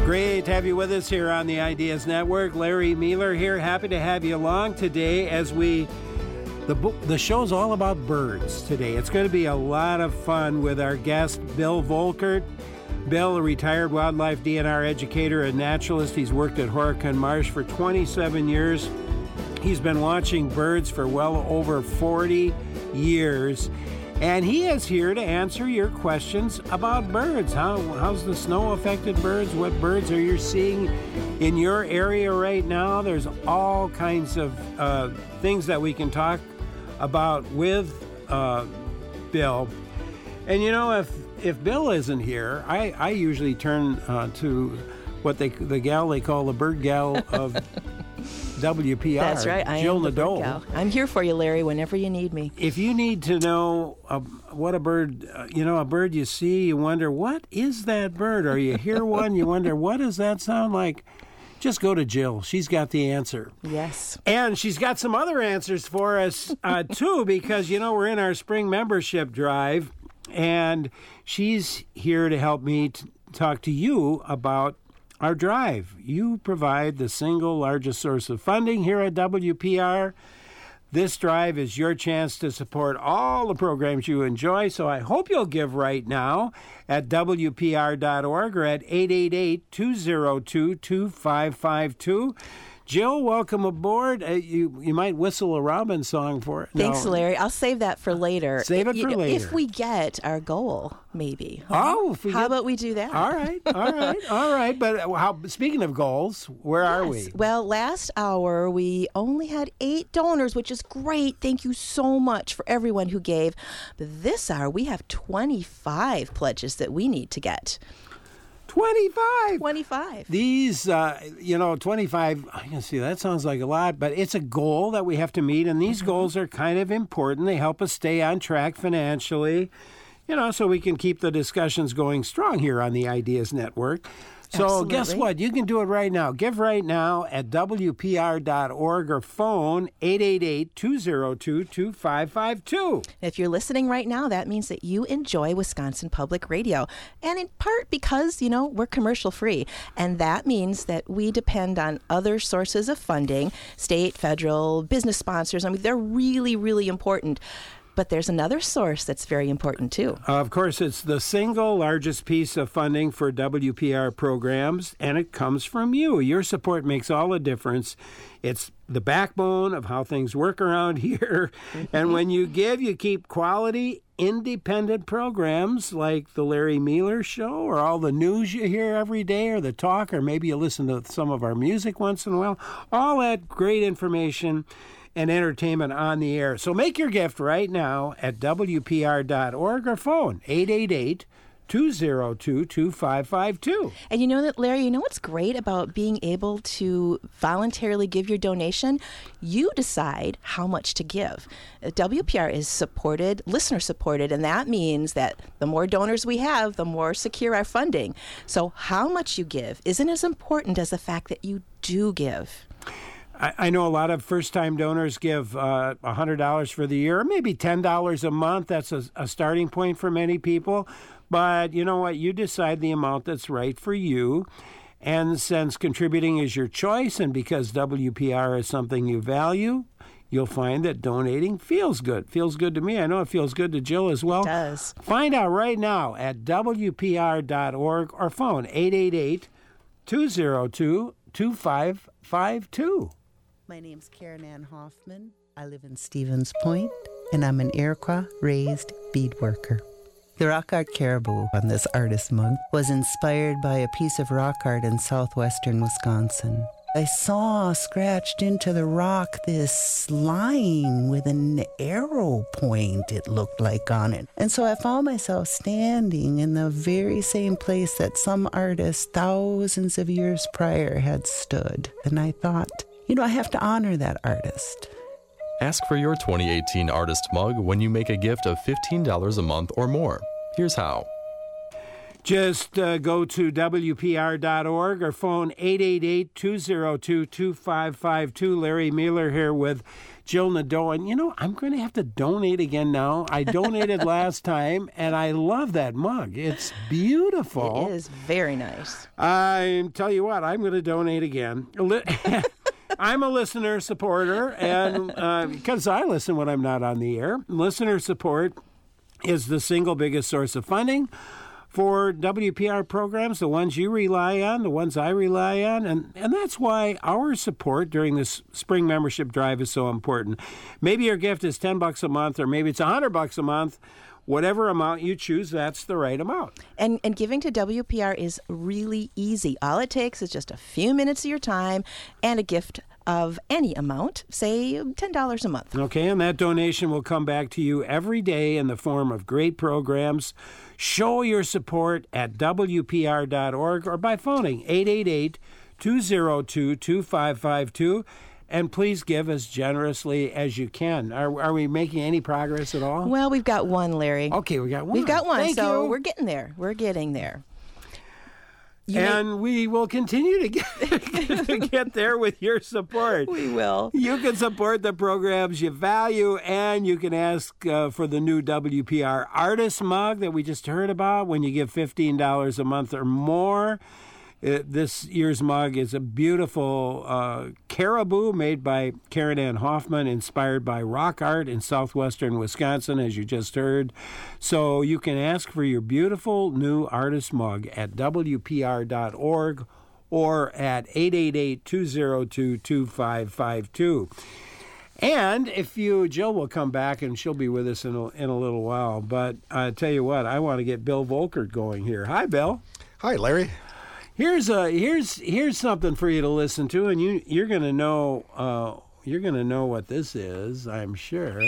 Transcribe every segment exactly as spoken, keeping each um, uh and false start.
Great to have you with us here on the Ideas Network. Larry Mueller here. Happy to have you along today as we... The, the show's all about birds today. It's going to be a lot of fun with our guest, Bill Volkert. Bill, a retired wildlife D N R educator and naturalist. He's worked at Horicon Marsh for twenty-seven years. He's been watching birds for well over forty years. And he is here to answer your questions about birds. How, how's the snow affected birds? What birds are you seeing in your area right now? There's all kinds of uh, things that we can talk about with uh, Bill. And you know, if if Bill isn't here, I, I usually turn uh, to what they the gal they call the bird gal of W P R. That's right. I Jill am the Nadeau. bird gal. I'm here for you, Larry, whenever you need me. If you need to know uh, what a bird, uh, you know, a bird you see, you wonder, what is that bird? Or you hear one, you wonder, what does that sound like? Just go to Jill. She's got the answer. Yes. And she's got some other answers for us, uh, too, because, you know, we're in our spring membership drive, and she's here to help me t- talk to you about our drive. You provide the single largest source of funding here at W P R. This drive is your chance to support all the programs you enjoy, so I hope you'll give right now at W P R dot org or at eight eight eight, two oh two, two five five two. Jill, welcome aboard. Uh, you you might whistle a Robin song for it. Thanks, no. Larry. I'll save that for later. Save it you for know, later. If we get our goal, maybe. Oh, if we how get... about we do that? All right, all right, all right. But how, speaking of goals, where yes. are we? Well, last hour we only had eight donors, which is great. Thank you so much for everyone who gave. But this hour we have twenty-five pledges that we need to get. twenty-five. twenty-five. These, uh, you know, twenty-five, I can see that sounds like a lot, but it's a goal that we have to meet, and these mm-hmm. goals are kind of important. They help us stay on track financially, you know, so we can keep the discussions going strong here on the Ideas Network. So Absolutely. Guess what? You can do it right now. Give right now at W P R dot org or phone eight eight eight, two oh two, two five five two. If you're listening right now, that means that you enjoy Wisconsin Public Radio. And in part because, you know, we're commercial free. And that means that we depend on other sources of funding, state, federal, business sponsors. I mean, they're really, really important. But there's another source that's very important, too. Uh, of course, it's the single largest piece of funding for W P R programs, and it comes from you. Your support makes all the difference. It's the backbone of how things work around here. Mm-hmm. And when you give, you keep quality, independent programs like the Larry Mueller Show or all the news you hear every day or the talk, or maybe you listen to some of our music once in a while. All that great information and entertainment on the air. So make your gift right now at W P R dot org or phone eight eight eight, two oh two, two five five two. And you know that, Larry, you know what's great about being able to voluntarily give your donation? You decide how much to give. W P R is supported, listener supported, and that means that the more donors we have, the more secure our funding. So how much you give isn't as important as the fact that you do give. I know a lot of first-time donors give uh, one hundred dollars for the year, or maybe ten dollars a month. That's a, a starting point for many people. But you know what? You decide the amount that's right for you. And since contributing is your choice, and because W P R is something you value, you'll find that donating feels good. Feels good to me. I know it feels good to Jill as well. It does. Find out right now at W P R dot org or phone eight eight eight, two oh two, two five five two. My name's Karen Ann Hoffman. I live in Stevens Point, and I'm an Iroquois-raised beadworker. The rock art caribou on this artist mug was inspired by a piece of rock art in southwestern Wisconsin. I saw scratched into the rock this line with an arrow point, it looked like, on it. And so I found myself standing in the very same place that some artist thousands of years prior had stood. And I thought, you know, I have to honor that artist. Ask for your twenty eighteen Artist Mug when you make a gift of fifteen dollars a month or more. Here's how. Just uh, go to W P R dot org or phone eight eight eight, two zero two, two five five two. Larry Mueller here with Jill Nadeau. And, you know, I'm going to have to donate again now. I donated last time, and I love that mug. It's beautiful. It is very nice. I tell you what, I'm going to donate again. I'm a listener supporter, and uh, because I listen when I'm not on the air, listener support is the single biggest source of funding for W P R programs, the ones you rely on, the ones I rely on, and, and that's why our support during this spring membership drive is so important. Maybe your gift is ten bucks a month, or maybe it's one hundred bucks a month. Whatever amount you choose, that's the right amount. And and giving to W P R is really easy. All it takes is just a few minutes of your time and a gift of any amount, say ten dollars a month. Okay, and that donation will come back to you every day in the form of great programs. Show your support at W P R dot org or by phoning eight eight eight, two zero two, two five five two. And please give as generously as you can. Are, are we making any progress at all? Well, we've got one, Larry. Okay, we got one. We've got one, Thank so you. we're getting there. We're getting there. You and may- we will continue to get, to get there with your support. We will. You can support the programs you value, and you can ask uh, for the new W P R Artist Mug that we just heard about when you give fifteen dollars a month or more. Uh, this year's mug is a beautiful uh, caribou made by Karen Ann Hoffman, inspired by rock art in southwestern Wisconsin, as you just heard. So you can ask for your beautiful new artist mug at W P R dot org or at eight eight eight, two zero two, two five five two. And if you, Jill will come back and she'll be with us in a, in a little while. But I tell you what, I want to get Bill Volkert going here. Hi, Bill. Hi, Larry. Here's a here's here's something for you to listen to, and you you're gonna know uh, you're gonna know what this is, I'm sure.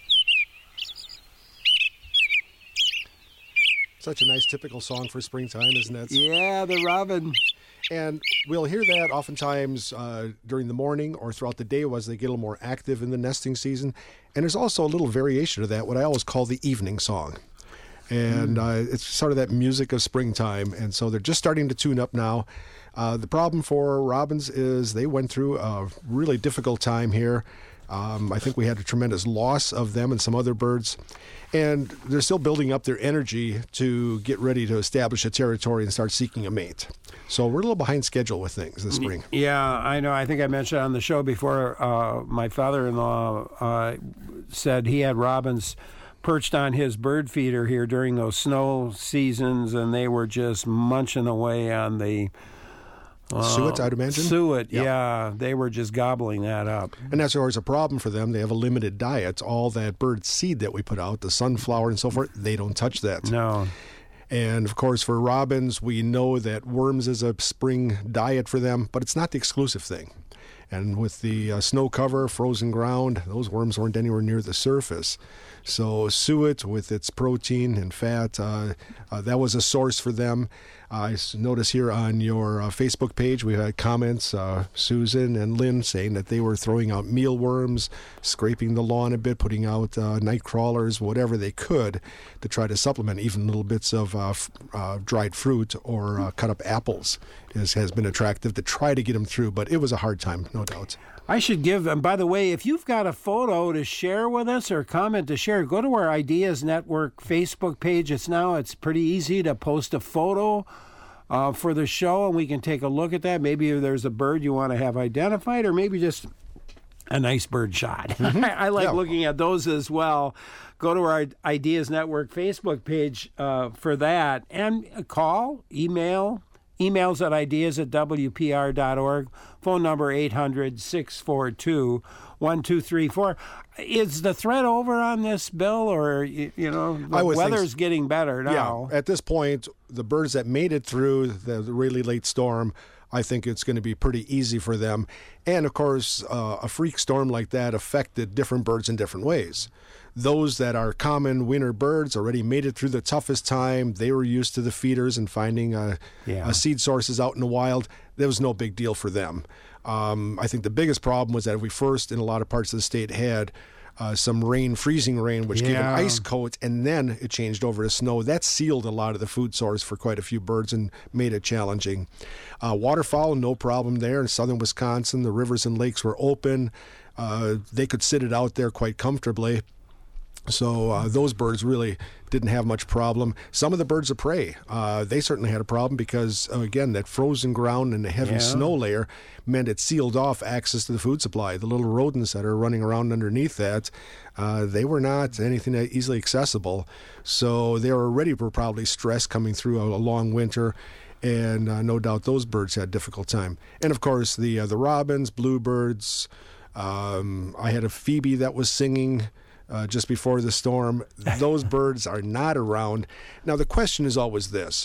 Such a nice typical song for springtime, isn't it? Yeah, the robin. And we'll hear that oftentimes uh, during the morning or throughout the day as they get a little more active in the nesting season. And there's also a little variation of that, what I always call the evening song. And uh, it's sort of that music of springtime. And so they're just starting to tune up now. Uh, the problem for robins is they went through a really difficult time here. Um, I think we had a tremendous loss of them and some other birds. And they're still building up their energy to get ready to establish a territory and start seeking a mate. So we're a little behind schedule with things this spring. Yeah, I know. I think I mentioned on the show before, uh, my father-in-law uh, said he had robins perched on his bird feeder here during those snow seasons, and they were just munching away on the uh, suet, I'd imagine. Suet, Yep. yeah. They were just gobbling that up. And that's always a problem for them. They have a limited diet. All that bird seed that we put out, the sunflower and so forth, they don't touch that. No. And, of course, for robins, we know that worms is a spring diet for them, but it's not the exclusive thing. And with the uh, snow cover, frozen ground, those worms weren't anywhere near the surface. So suet, with its protein and fat, uh, uh, that was a source for them. I notice here on your uh, Facebook page we had comments, uh, Susan and Lynn saying that they were throwing out mealworms, scraping the lawn a bit, putting out uh, night crawlers, whatever they could to try to supplement. Even little bits of uh, f- uh, dried fruit or uh, cut up apples is, has been attractive to try to get them through, but it was a hard time, no doubt. I should give, and by the way, if you've got a photo to share with us or a comment to share, go to our Ideas Network Facebook page. It's now, it's pretty easy to post a photo uh, for the show, and we can take a look at that. Maybe there's a bird you want to have identified, or maybe just a nice bird shot. Mm-hmm. I like Yeah. looking at those as well. Go to our Ideas Network Facebook page uh, for that, and call, email, emails at ideas at W P R dot org. Phone number eight hundred, six four two, one two three four. Is the threat over on this, Bill, or, you, you know, the I would think weather's so. getting better now? Yeah, at this point, the birds that made it through the, the really late storm, I think it's going to be pretty easy for them. And, of course, uh, a freak storm like that affected different birds in different ways. Those that are common winter birds already made it through the toughest time. They were used to the feeders and finding uh, Yeah. uh, seed sources out in the wild. There was no big deal for them. Um, I think the biggest problem was that we first, in a lot of parts of the state, had uh, some rain, freezing rain, which gave Yeah. an ice coat, and then it changed over to snow. That sealed a lot of the food source for quite a few birds and made it challenging. Uh, waterfowl, no problem there. In southern Wisconsin, the rivers and lakes were open. Uh, they could sit it out there quite comfortably. So uh, those birds really didn't have much problem. Some of the birds of prey, uh, they certainly had a problem because, uh, again, that frozen ground and the heavy Yeah. snow layer meant it sealed off access to the food supply. The little rodents that are running around underneath that, uh, they were not anything that easily accessible. So they were already were probably stressed coming through a, a long winter. And uh, no doubt those birds had a difficult time. And, of course, the, uh, the robins, bluebirds. Um, I had a phoebe that was singing Uh, just before the storm. Those birds are not around. Now, the question is always this.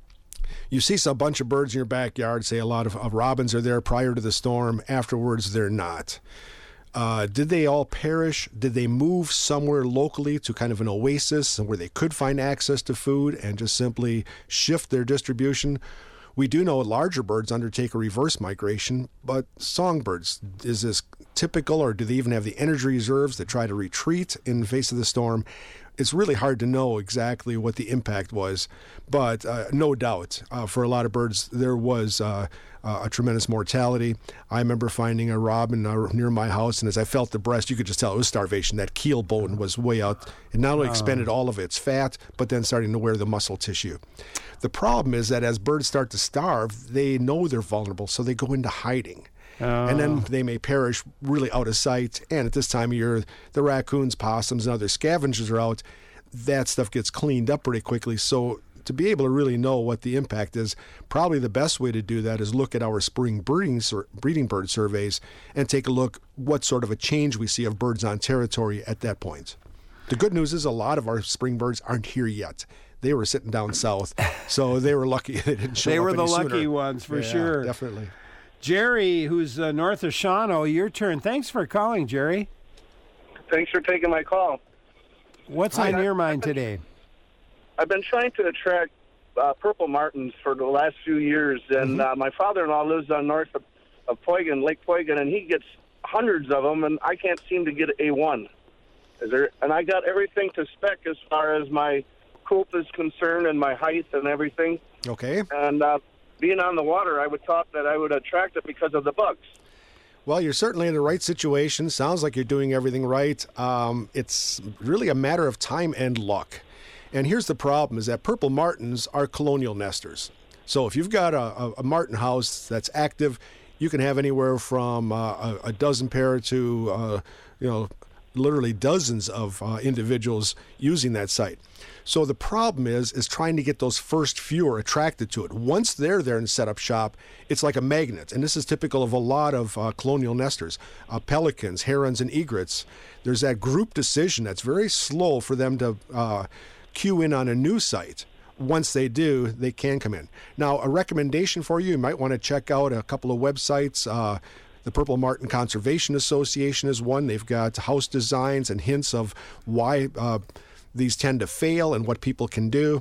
You see a bunch of birds in your backyard, say a lot of, of robins are there prior to the storm. Afterwards, they're not. Uh, did they all perish? Did they move somewhere locally to kind of an oasis where they could find access to food and just simply shift their distribution? We do know larger birds undertake a reverse migration, but songbirds, is this typical, or do they even have the energy reserves that try to retreat in the face of the storm? It's really hard to know exactly what the impact was, but uh, no doubt uh, for a lot of birds there was uh, uh, a tremendous mortality. I remember finding a robin uh, near my house, and as I felt the breast, you could just tell it was starvation. That keel bone was way out. It not only expended all of its fat, but then starting to wear the muscle tissue. The problem is that as birds start to starve, they know they're vulnerable, so they go into hiding. And then they may perish really out of sight. And at this time of year, the raccoons, possums, and other scavengers are out. That stuff gets cleaned up pretty quickly. So to be able to really know what the impact is, probably the best way to do that is look at our spring breeding, sur- breeding bird surveys and take a look what sort of a change we see of birds on territory at that point. The good news is a lot of our spring birds aren't here yet. They were sitting down south, so they were lucky they didn't show They up were the any lucky sooner. ones for Yeah, sure. Definitely. Jerry, who's uh, north of Shawano, your turn. Thanks for calling, Jerry. Thanks for taking my call. What's Hi, on I- your mind today? I've been trying to attract uh, purple martins for the last few years, and uh, my father-in-law lives on north of, of Poygan, Lake Poygan, and he gets hundreds of them, and I can't seem to get a one. Is there? And I got everything to spec as far as my coop is concerned and my height and everything. Okay. And uh, being on the water, I would thought that I would attract it because of the bugs. Well, you're certainly in the right situation. Sounds like you're doing everything right. Um, it's really a matter of time and luck. And here's the problem, is that purple martins are colonial nesters. So if you've got a, a, a martin house that's active, you can have anywhere from uh, a, a dozen pair to, uh, you know, literally dozens of uh, individuals using that site. So the problem is is trying to get those first few are attracted to it. Once they're there and set up shop, it's like a magnet. And this is typical of a lot of uh, colonial nesters, uh, pelicans, herons, and egrets. There's that group decision that's very slow for them to uh, cue in on a new site. Once they do, they can come in. Now, a recommendation for you, you might want to check out a couple of websites. Uh, The Purple Martin Conservation Association is one. They've got house designs and hints of why uh, these tend to fail and what people can do.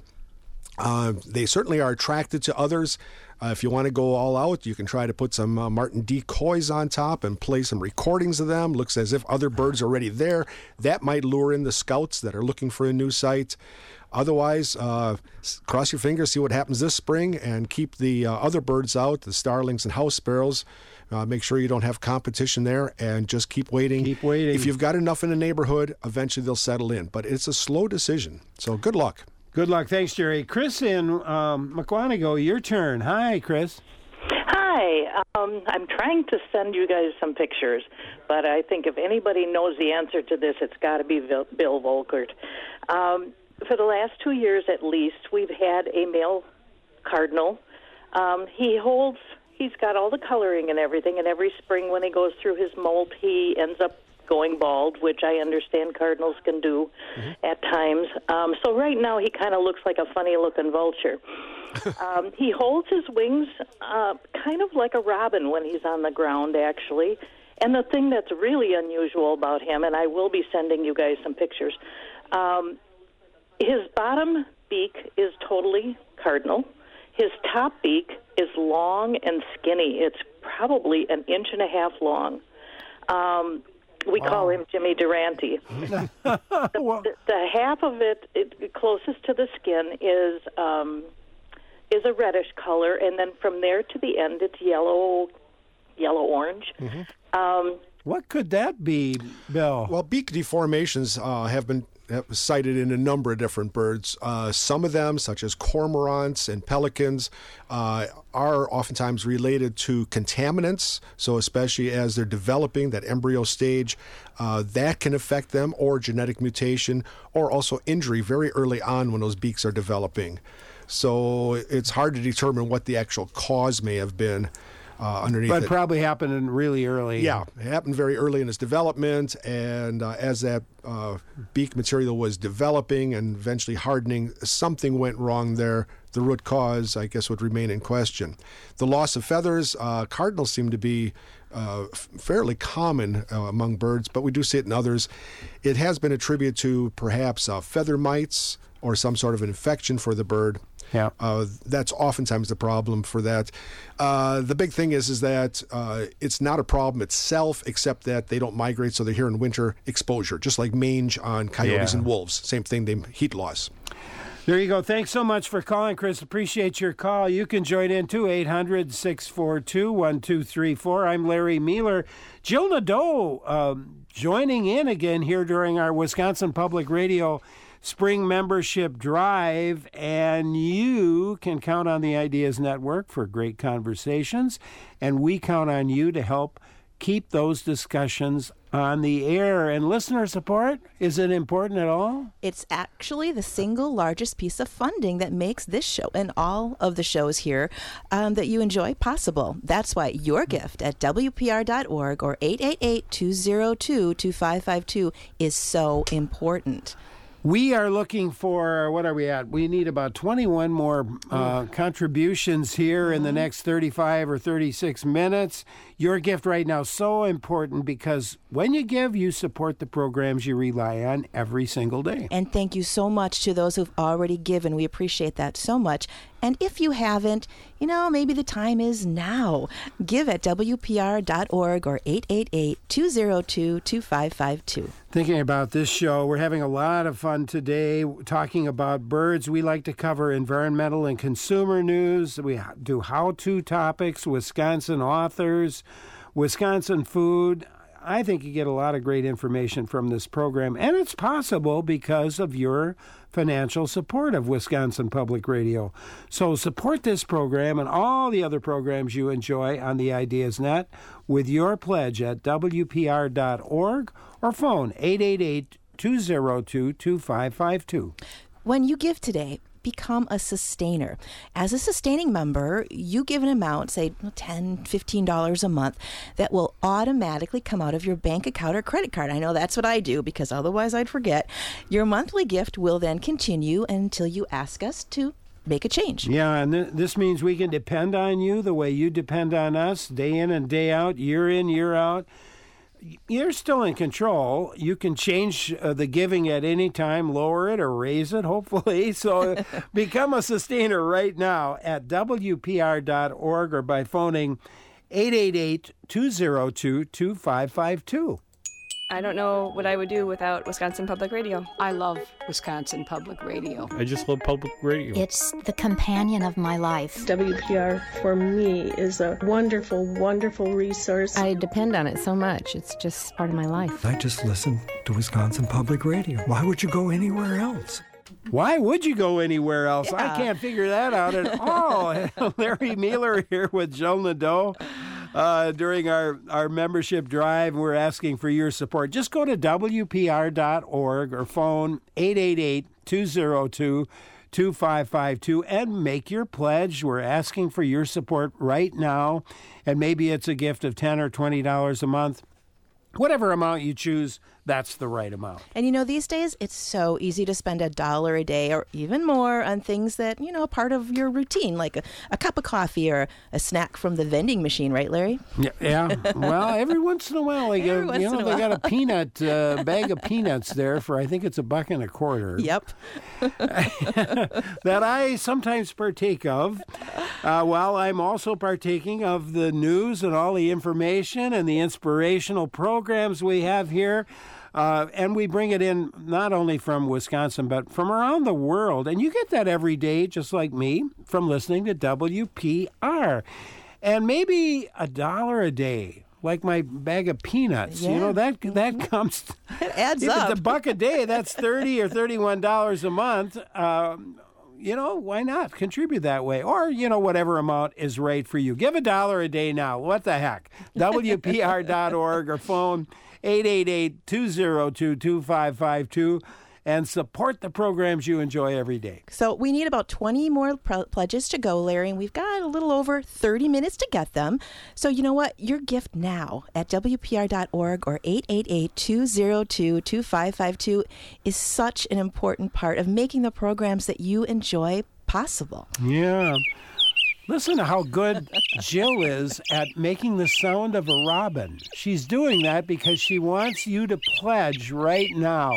Uh, they certainly are attracted to others. Uh, if you want to go all out, you can try to put some uh, martin decoys on top and play some recordings of them. Looks as if other birds are already there. That might lure in the scouts that are looking for a new site. Otherwise, uh, cross your fingers, see what happens this spring, and keep the uh, other birds out, the starlings and house sparrows. Uh, make sure you don't have competition there, and just keep waiting. Keep waiting. If you've got enough in the neighborhood, eventually they'll settle in. But it's a slow decision, so good luck. Good luck. Thanks, Jerry. Chris in um, McWanago, your turn. Hi, Chris. Hi. Um, I'm trying to send you guys some pictures, but I think if anybody knows the answer to this, it's got to be Bill, Bill Volkert. Um, for the last two years at least, we've had a male cardinal. Um, he holds, he's got all the coloring and everything, and every spring when he goes through his molt, he ends up going bald, which I understand cardinals can do mm-hmm. at times. Um, so right now he kind of looks like a funny-looking vulture. um, he holds his wings uh, kind of like a robin when he's on the ground, actually. And the thing that's really unusual about him, and I will be sending you guys some pictures, um, his bottom beak is totally cardinal. His top beak is long and skinny. It's probably an inch and a half long. Um, We Wow. call him Jimmy Durante. the, the, the half of it, it closest to the skin is um, is a reddish color, and then from there to the end, it's yellow, yellow orange. Mm-hmm. Um, What could that be, Bill? Well, beak deformations uh, have been have cited in a number of different birds. Uh, some of them, such as cormorants and pelicans, uh, are oftentimes related to contaminants. So especially as they're developing that embryo stage, uh, that can affect them, or genetic mutation, or also injury very early on when those beaks are developing. So it's hard to determine what the actual cause may have been. Uh, underneath But it. probably happened really early. Yeah, it happened very early in its development, and uh, as that uh, beak material was developing and eventually hardening, something went wrong there. The root cause, I guess, would remain in question. The loss of feathers, uh, cardinals seem to be uh, f- fairly common uh, among birds, but we do see it in others. It has been attributed to perhaps uh, feather mites or some sort of infection for the bird. Yeah. Uh, that's oftentimes the problem for that. Uh, the big thing is is that uh, it's not a problem itself, except that they don't migrate, so they're here in winter exposure, just like mange on coyotes Yeah. and wolves. Same thing, they heat loss. There you go. Thanks so much for calling, Chris. Appreciate your call. You can join in too, eight hundred, six four two, one two three four. I'm Larry Mealer. Jill Nadeau um, joining in again here during our Wisconsin Public Radio Spring Membership Drive, and you can count on the Ideas Network for great conversations, and we count on you to help keep those discussions on the air. And listener support, is it important at all? It's actually the single largest piece of funding that makes this show and all of the shows here um, that you enjoy possible. That's why your gift at W P R dot org or eight eight eight, two zero two, two five five two is so important. We are looking for, what are we at? We need about twenty-one more uh, contributions here in the next thirty-five or thirty-six minutes. Your gift right now is so important because when you give, you support the programs you rely on every single day. And thank you so much to those who've already given. We appreciate that so much. And if you haven't, you know, maybe the time is now. Give at W P R dot org or eight eight eight, two zero two, two five five two. Thinking about this show, we're having a lot of fun today talking about birds. We like to cover environmental and consumer news. We do how-to topics, Wisconsin authors, Wisconsin food. I think you get a lot of great information from this program, and it's possible because of your financial support of Wisconsin Public Radio. So support this program and all the other programs you enjoy on the Ideas Net with your pledge at W P R dot org or phone eight eight eight, two zero two, two five five two. When you give today, become a sustainer. As a sustaining member, you give an amount, say ten dollars, fifteen dollars a month, that will automatically come out of your bank account or credit card. I know that's what I do because otherwise I'd forget. Your monthly gift will then continue until you ask us to make a change. Yeah, and th- this means we can depend on you the way you depend on us, day in and day out, year in, year out. You're still in control. You can change uh, the giving at any time, lower it or raise it, hopefully. So become a sustainer right now at W P R dot org or by phoning eight eight eight, two zero two, two five five two. I don't know what I would do without Wisconsin Public Radio. I love Wisconsin Public Radio. I just love public radio. It's the companion of my life. W P R for me is a wonderful, wonderful resource. I depend on it so much. It's just part of my life. I just listen to Wisconsin Public Radio. Why would you go anywhere else? Why would you go anywhere else? Yeah. I can't figure that out at all. Larry Mealer here with Jill Nadeau. Uh, during our, our membership drive, we're asking for your support. Just go to W P R dot org or phone eight eight eight, two zero two, two five five two and make your pledge. We're asking for your support right now, and maybe it's a gift of ten dollars or twenty dollars a month. Whatever amount you choose, that's the right amount. And you know, these days, it's so easy to spend a dollar a day or even more on things that, you know, are part of your routine, like a, a cup of coffee or a snack from the vending machine, right, Larry? Yeah. yeah. Well, every once in a while, they Every get, once you know, in a they while. got a peanut uh, bag of peanuts there for, I think it's a buck and a quarter. Yep. That I sometimes partake of. Uh, while I'm also partaking of the news and all the information and the inspirational programs we have here. Uh, and we bring it in not only from Wisconsin, but from around the world. And you get that every day, just like me, from listening to W P R. And maybe a dollar a day, like my bag of peanuts. Yeah. You know, that that comes... It adds if up. it's a buck a day, that's thirty or thirty-one dollars a month. Um, you know, why not contribute that way? Or, you know, whatever amount is right for you. Give a dollar a day now. What the heck? W P R dot org or phone eight eight eight, two zero two, two five five two and support the programs you enjoy every day. So we need about twenty more pre- pledges to go, Larry, and we've got a little over thirty minutes to get them. So you know what? Your gift now at W P R dot org or eight eight eight, two zero two, two five five two is such an important part of making the programs that you enjoy possible. Yeah. Listen to how good Jill is at making the sound of a robin. She's doing that because she wants you to pledge right now.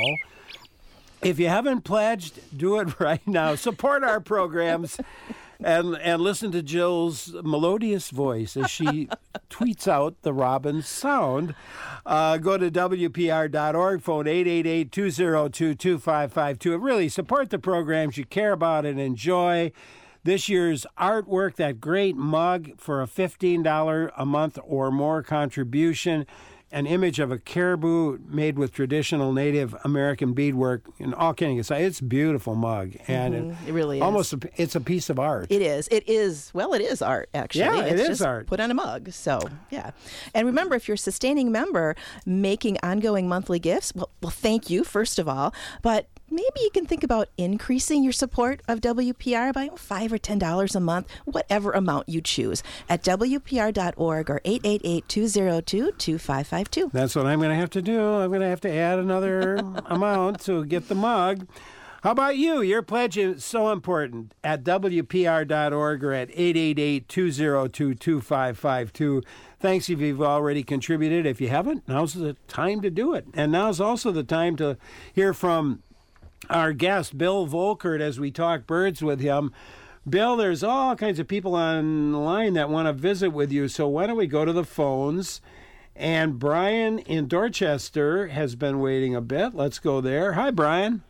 If you haven't pledged, do it right now. Support our programs and and listen to Jill's melodious voice as she tweets out the robin sound. Uh, go to W P R dot org, phone eight eight eight, two zero two, two five five two. Really support the programs you care about and enjoy. This year's artwork, that great mug for a fifteen dollars a month or more contribution, an image of a caribou made with traditional Native American beadwork, and all kidding aside, it's a beautiful mug. And Mhm, it really is. Almost, a, it's a piece of art. It is. It is. Well, it is art, actually. Yeah, it it's is just art. Put on a mug. So, yeah. And remember, if you're a sustaining member making ongoing monthly gifts, well, well, thank you, first of all. But maybe you can think about increasing your support of W P R by five or ten dollars a month, whatever amount you choose, at W P R dot org or eight eight eight, two zero two, two five five two. That's what I'm going to have to do. I'm going to have to add another amount to get the mug. How about you? Your pledge is so important at W P R dot org or at eight eight eight, two zero two, two five five two. Thanks if you've already contributed. If you haven't, now's the time to do it. And now's also the time to hear from our guest, Bill Volkert, as we talk birds with him. Bill, there's all kinds of people online that want to visit with you, so why don't we go to the phones? And Brian in Dorchester has been waiting a bit. Let's go there. Hi, Brian.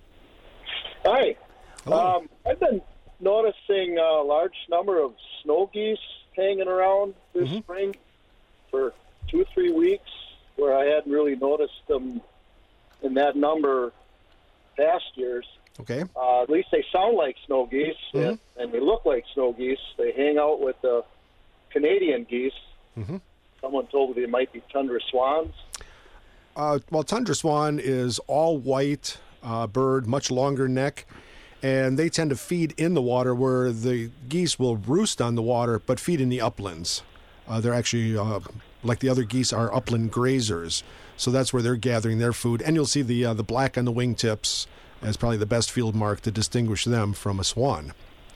Hi. Um, I've been noticing a large number of snow geese hanging around this mm-hmm. spring for two, three weeks, where I hadn't really noticed them in that number past years. Okay. Uh, at least they sound like snow geese, Mm-hmm. and, and they look like snow geese. They hang out with the Canadian geese. Mm-hmm. Someone told me they might be tundra swans. Uh, well, tundra swan is all white uh, bird, much longer neck, and they tend to feed in the water, where the geese will roost on the water but feed in the uplands. Uh, they're actually, uh, like the other geese, are upland grazers. So that's where they're gathering their food. And you'll see the uh, the black on the wingtips as probably the best field mark to distinguish them from a swan.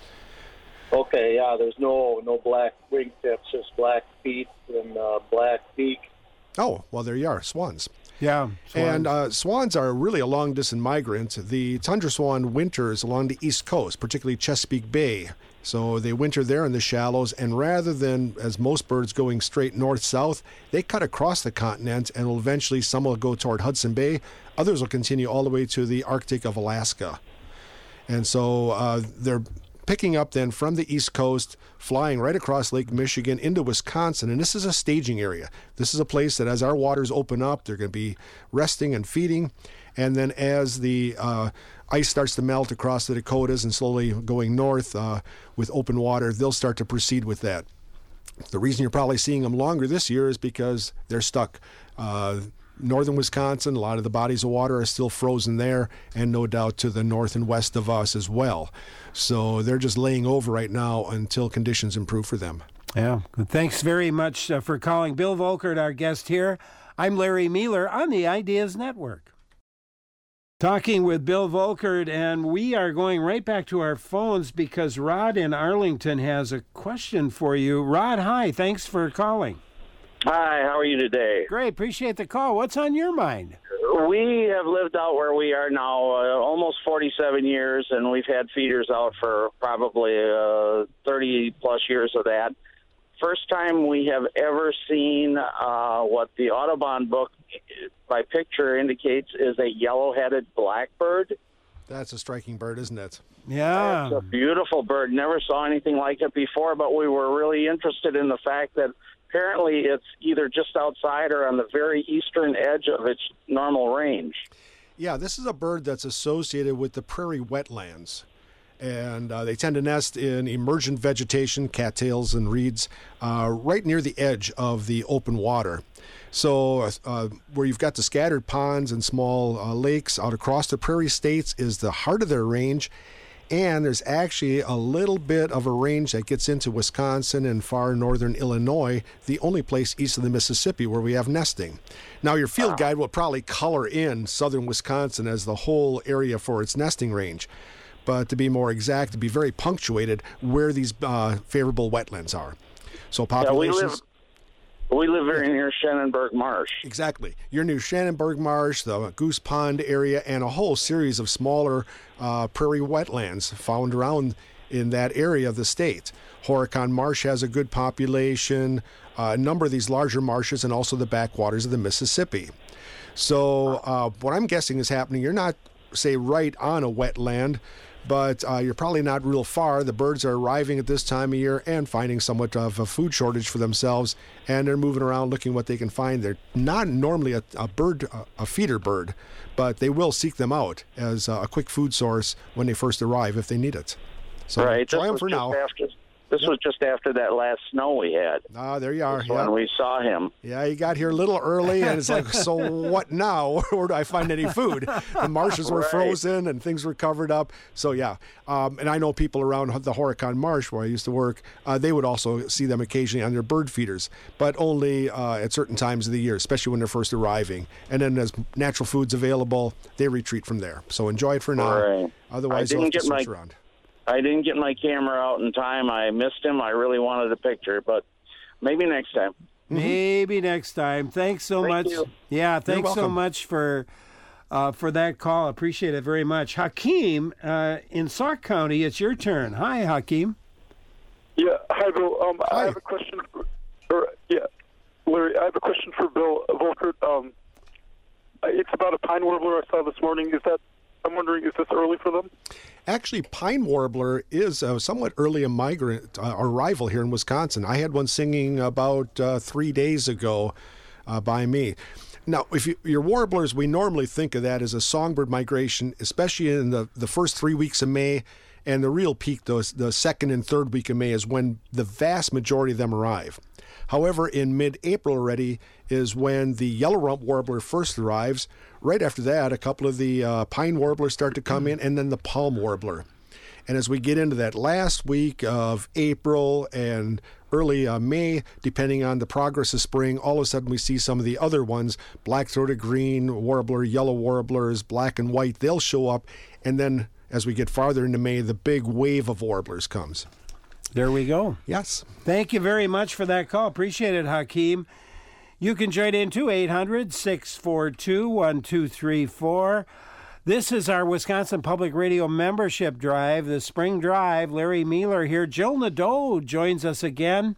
Okay, yeah, there's no no black wingtips, just black feet and uh, black beak. Oh, well, there you are, swans. Yeah, swans. And uh, swans are really a long-distance migrant. The tundra swan winters along the east coast, particularly Chesapeake Bay. So they winter there in the shallows, and rather than, as most birds, going straight north-south, they cut across the continent, and will eventually, some will go toward Hudson Bay, others will continue all the way to the Arctic of Alaska. And so uh, they're picking up then from the east coast, flying right across Lake Michigan into Wisconsin, and this is a staging area. This is a place that as our waters open up, they're going to be resting and feeding, and then as the uh, ice starts to melt across the Dakotas and slowly going north uh, with open water, they'll start to proceed with that. The reason you're probably seeing them longer this year is because they're stuck. Uh, northern Wisconsin, a lot of the bodies of water are still frozen there, and no doubt to the north and west of us as well. So they're just laying over right now until conditions improve for them. Yeah. Thanks very much uh, for calling. Bill Volkert, our guest here. I'm Larry Mealer on the Ideas Network. Talking with Bill Volkert, and we are going right back to our phones because Rod in Arlington has a question for you. Rod, hi. Thanks for calling. Hi, how are you today? Great. Appreciate the call. What's on your mind? We have lived out where we are now uh, almost forty-seven years, and we've had feeders out for probably uh, thirty-plus years of that. First time we have ever seen uh, what the Audubon book by picture indicates is a yellow-headed blackbird. That's a striking bird, isn't it? Yeah. It's a beautiful bird. Never saw anything like it before, but we were really interested in the fact that apparently it's either just outside or on the very eastern edge of its normal range. Yeah, this is a bird that's associated with the prairie wetlands. And uh, they tend to nest in emergent vegetation, cattails and reeds, uh, right near the edge of the open water. So uh, where you've got the scattered ponds and small uh, lakes out across the prairie states is the heart of their range. And there's actually a little bit of a range that gets into Wisconsin and far northern Illinois, the only place east of the Mississippi where we have nesting. Now, your field guide will probably color in southern Wisconsin as the whole area for its nesting range. But to be more exact, to be very punctuated where these uh, favorable wetlands are. So populations... Yeah, we live- We live very near Shannonburg Marsh. Exactly. You're near Shannonburg Marsh, the Goose Pond area, and a whole series of smaller uh, prairie wetlands found around in that area of the state. Horicon Marsh has a good population, uh, a number of these larger marshes, and also the backwaters of the Mississippi. So uh, what I'm guessing is happening, you're not, say, right on a wetland, but uh, you're probably not real far. The birds are arriving at this time of year and finding somewhat of a food shortage for themselves, and they're moving around looking what they can find. They're not normally a, a bird, a feeder bird, but they will seek them out as a quick food source when they first arrive if they need it. So right. try them This for was now. just after, this was just after that last snow we had. Ah, there you are. That's Yeah. when we saw him. Yeah, he got here a little early, and it's like, so what now? Where do I find any food? The marshes were Right. frozen, and things were covered up. So, yeah. Um, and I know people around the Horicon Marsh, where I used to work, uh, they would also see them occasionally on their bird feeders, but only uh, at certain times of the year, especially when they're first arriving. And then as natural food's available, they retreat from there. So enjoy it for now. Right. Otherwise, I you'll have didn't to get switch my- around. I didn't get my camera out in time. I missed him. I really wanted a picture, but maybe next time. Maybe next time. Thanks so Thank much. you. Yeah, thanks so welcome. much for uh, for that call. Appreciate it very much. Hakeem uh, in Sauk County, it's your turn. Hi, Hakeem. Yeah, hi, Bill. Um, Hi. I have a question. For, or, yeah, Larry, I have a question for Bill Volkert. Um, it's about a pine warbler I saw this morning. Is that? I'm wondering, is this early for them? Actually, pine warbler is a somewhat early a migrant uh, arrival here in Wisconsin. I had one singing about uh, three days ago uh, by me. Now, if you, your warblers, we normally think of that as a songbird migration, especially in the, the first three weeks of May, and the real peak, those the second and third week of May, is when the vast majority of them arrive. However, in mid-April already is when the yellow rump warbler first arrives. Right after that, a couple of the uh, pine warblers start to come in, and then the palm warbler. And as we get into that last week of April and early uh, May, depending on the progress of spring, all of a sudden we see some of the other ones, black-throated green warbler, yellow warblers, black and white, they'll show up. And then as we get farther into May, the big wave of warblers comes. There we go. Yes. Thank you very much for that call. Appreciate it, Hakeem. You can join in to eight hundred, six four two, one two three four. This is our Wisconsin Public Radio membership drive, the spring drive. Larry Mealer here. Jill Nadeau joins us again.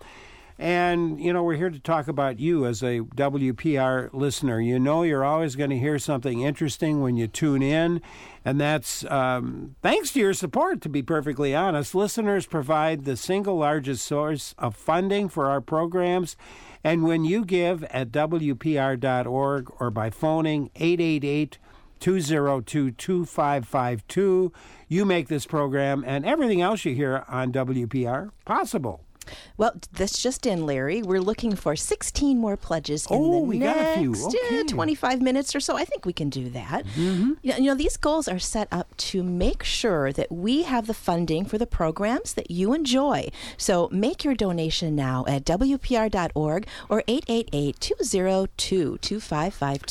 And, you know, we're here to talk about you as a W P R listener. You know you're always going to hear something interesting when you tune in, and that's um, thanks to your support, to be perfectly honest. Listeners provide the single largest source of funding for our programs, and when you give at W P R dot org or by phoning eight eight eight, two oh two, two five five two, you make this program and everything else you hear on W P R possible. Well, this just in, Larry. We're looking for sixteen more pledges in Oh, the we next got a few. uh, Okay. twenty-five minutes or so. I think we can do that. Mm-hmm. You know, you know, these goals are set up to make sure that we have the funding for the programs that you enjoy. So make your donation now at W P R dot org or eight eight eight, two oh two, two five five two.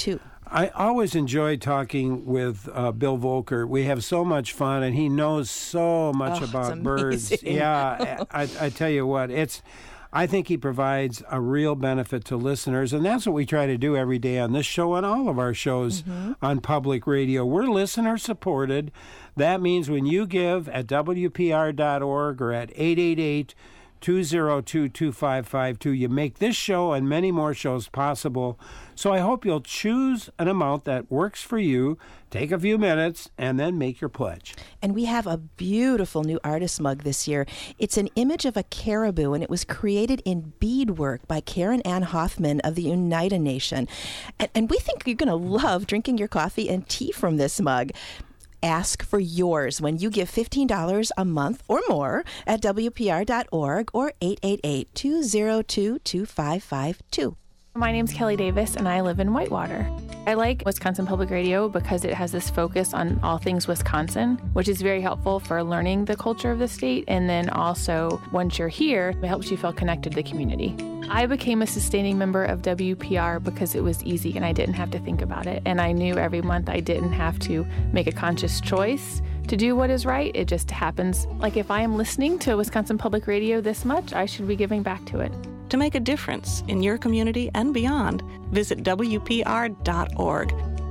I always enjoy talking with uh, Bill Volker. We have so much fun, and he knows so much Oh, about it's birds. amazing. Yeah, I, I tell you what, it's. I think he provides a real benefit to listeners, and that's what we try to do every day on this show and all of our shows Mm-hmm. on public radio. We're listener supported. That means when you give at W P R dot org or at eight eight eight, two oh two, two five five two, you make this show and many more shows possible. So I hope you'll choose an amount that works for you, take a few minutes, and then make your pledge. And we have a beautiful new artist mug this year. It's an image of a caribou, and it was created in beadwork by Karen Ann Hoffman of the Oneida Nation. And, and we think you're going to love drinking your coffee and tea from this mug. Ask for yours when you give fifteen dollars a month or more at W P R dot org or eight eight eight, two oh two, two five five two. My name's Kelly Davis, and I live in Whitewater. I like Wisconsin Public Radio because it has this focus on all things Wisconsin, which is very helpful for learning the culture of the state. And then also, once you're here, it helps you feel connected to the community. I became a sustaining member of W P R because it was easy and I didn't have to think about it. And I knew every month I didn't have to make a conscious choice to do what is right. It just happens. Like if I am listening to Wisconsin Public Radio this much, I should be giving back to it. To make a difference in your community and beyond, visit W P R dot org.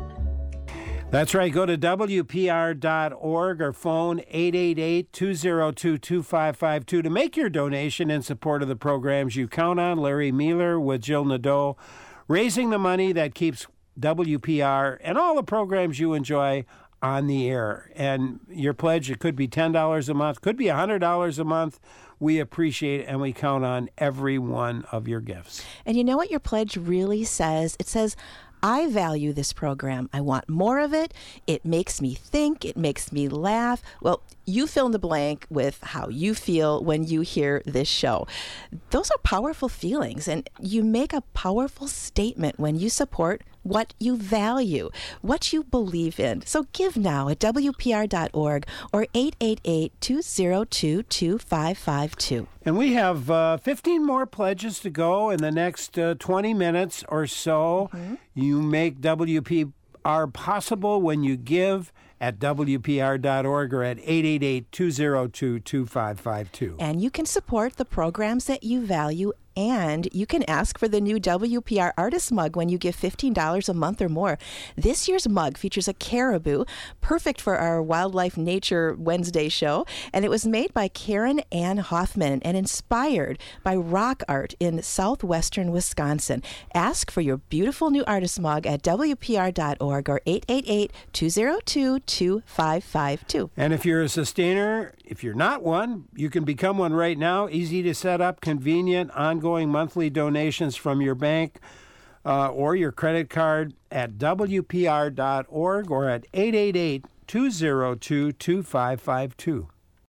That's right. Go to W P R dot org or phone eight eight eight, two oh two, two five five two to make your donation in support of the programs you count on. Larry Mealer with Jill Nadeau, raising the money that keeps W P R and all the programs you enjoy on the air. And your pledge, it could be ten dollars a month, could be one hundred dollars a month. We appreciate it, and we count on every one of your gifts. And you know what your pledge really says? It says, I value this program. I want more of it. It makes me think. It makes me laugh. Well, you fill in the blank with how you feel when you hear this show. Those are powerful feelings, and you make a powerful statement when you support what you value, what you believe in. So give now at W P R dot org or eight eight eight, two oh two, two five five two. And we have uh, fifteen more pledges to go in the next uh, twenty minutes or so. Mm-hmm. You make W P R possible when you give at W P R dot org or at eight eight eight, two oh two, two five five two. And you can support the programs that you value, and you can ask for the new W P R Artist Mug when you give fifteen dollars a month or more. This year's mug features a caribou, perfect for our Wildlife Nature Wednesday show, and it was made by Karen Ann Hoffman and inspired by rock art in southwestern Wisconsin. Ask for your beautiful new artist mug at W P R dot org or eight eight eight, two oh two, two five five two. And if you're a sustainer, if you're not one, you can become one right now. Easy to set up, convenient, ongoing monthly donations from your bank uh, or your credit card at W P R dot org or at eight eight eight, two oh two, two five five two.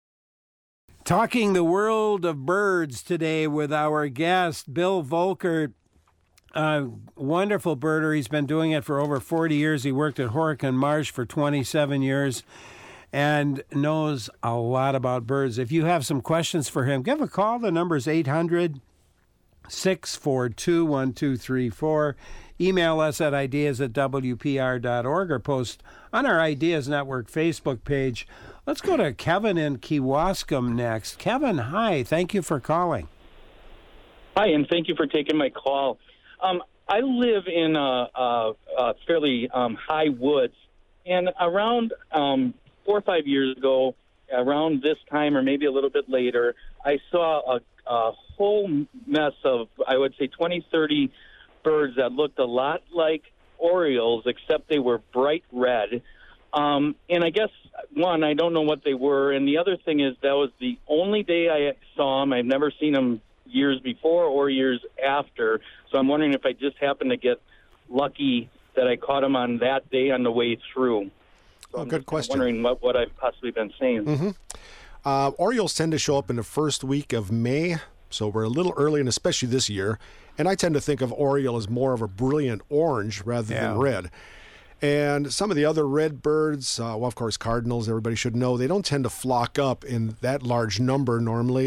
Talking the world of birds today with our guest, Bill Volker. A wonderful birder. He's been doing it for over forty years. He worked at Horicon Marsh for twenty-seven years and knows a lot about birds. If you have some questions for him, give a call. The number is eight hundred, six four two, one two three four. Email us at ideas at W P R dot org or post on our Ideas Network Facebook page. Let's go to Kevin in Kewaskum next. Kevin, hi. Thank you for calling. Hi, and thank you for taking my call. Um, I live in a, a, a fairly um, high woods, and around um, four or five years ago, around this time or maybe a little bit later, I saw a, a whole mess of, I would say, twenty, thirty birds that looked a lot like orioles, except they were bright red. Um, and I guess, one, I don't know what they were, and the other thing is that was the only day I saw them. I've never seen them years before or years after. So I'm wondering if I just happened to get lucky that I caught them on that day on the way through. So oh, I'm good question. wondering what, what I've possibly been saying. Mm-hmm. Uh, Orioles tend to show up in the first week of May, so we're a little early, and especially this year. And I tend to think of Oriole as more of a brilliant orange rather Yeah. than red. And some of the other red birds, uh, well, of course, cardinals, everybody should know, they don't tend to flock up in that large number normally.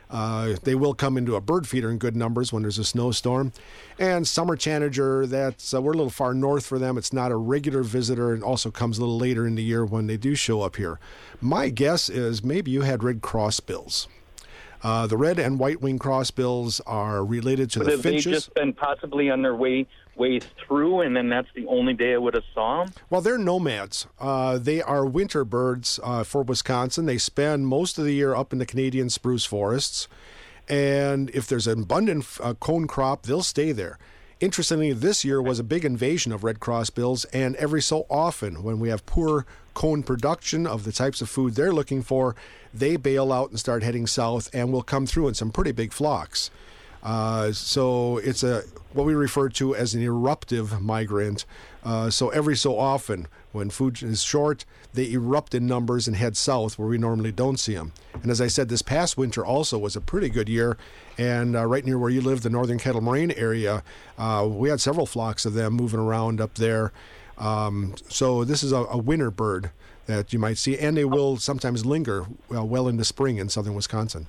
Uh, they will come into a bird feeder in good numbers when there's a snowstorm. And summer tanager, that's uh, we're a little far north for them. It's not a regular visitor and also comes a little later in the year when they do show up here. My guess is maybe you had red crossbills. Uh, the red and white-winged crossbills are related to But the have finches. they just been possibly on their way way through, and then that's the only day I would have saw them? Well, they're nomads. Uh, they are winter birds uh, for Wisconsin. They spend most of the year up in the Canadian spruce forests. And if there's an abundant uh, cone crop, they'll stay there. Interestingly, this year was a big invasion of red crossbills, and every so often, when we have poor cone production of the types of food they're looking for, they bail out and start heading south and will come through in some pretty big flocks. Uh, so it's a what we refer to as an eruptive migrant. Uh, so every so often, when food is short, they erupt in numbers and head south where we normally don't see them. And as I said, this past winter also was a pretty good year. And uh, right near where you live, the northern Kettle Moraine area, uh, we had several flocks of them moving around up there. Um, so this is a, a winter bird that you might see, and they will sometimes linger uh, well into spring in southern Wisconsin.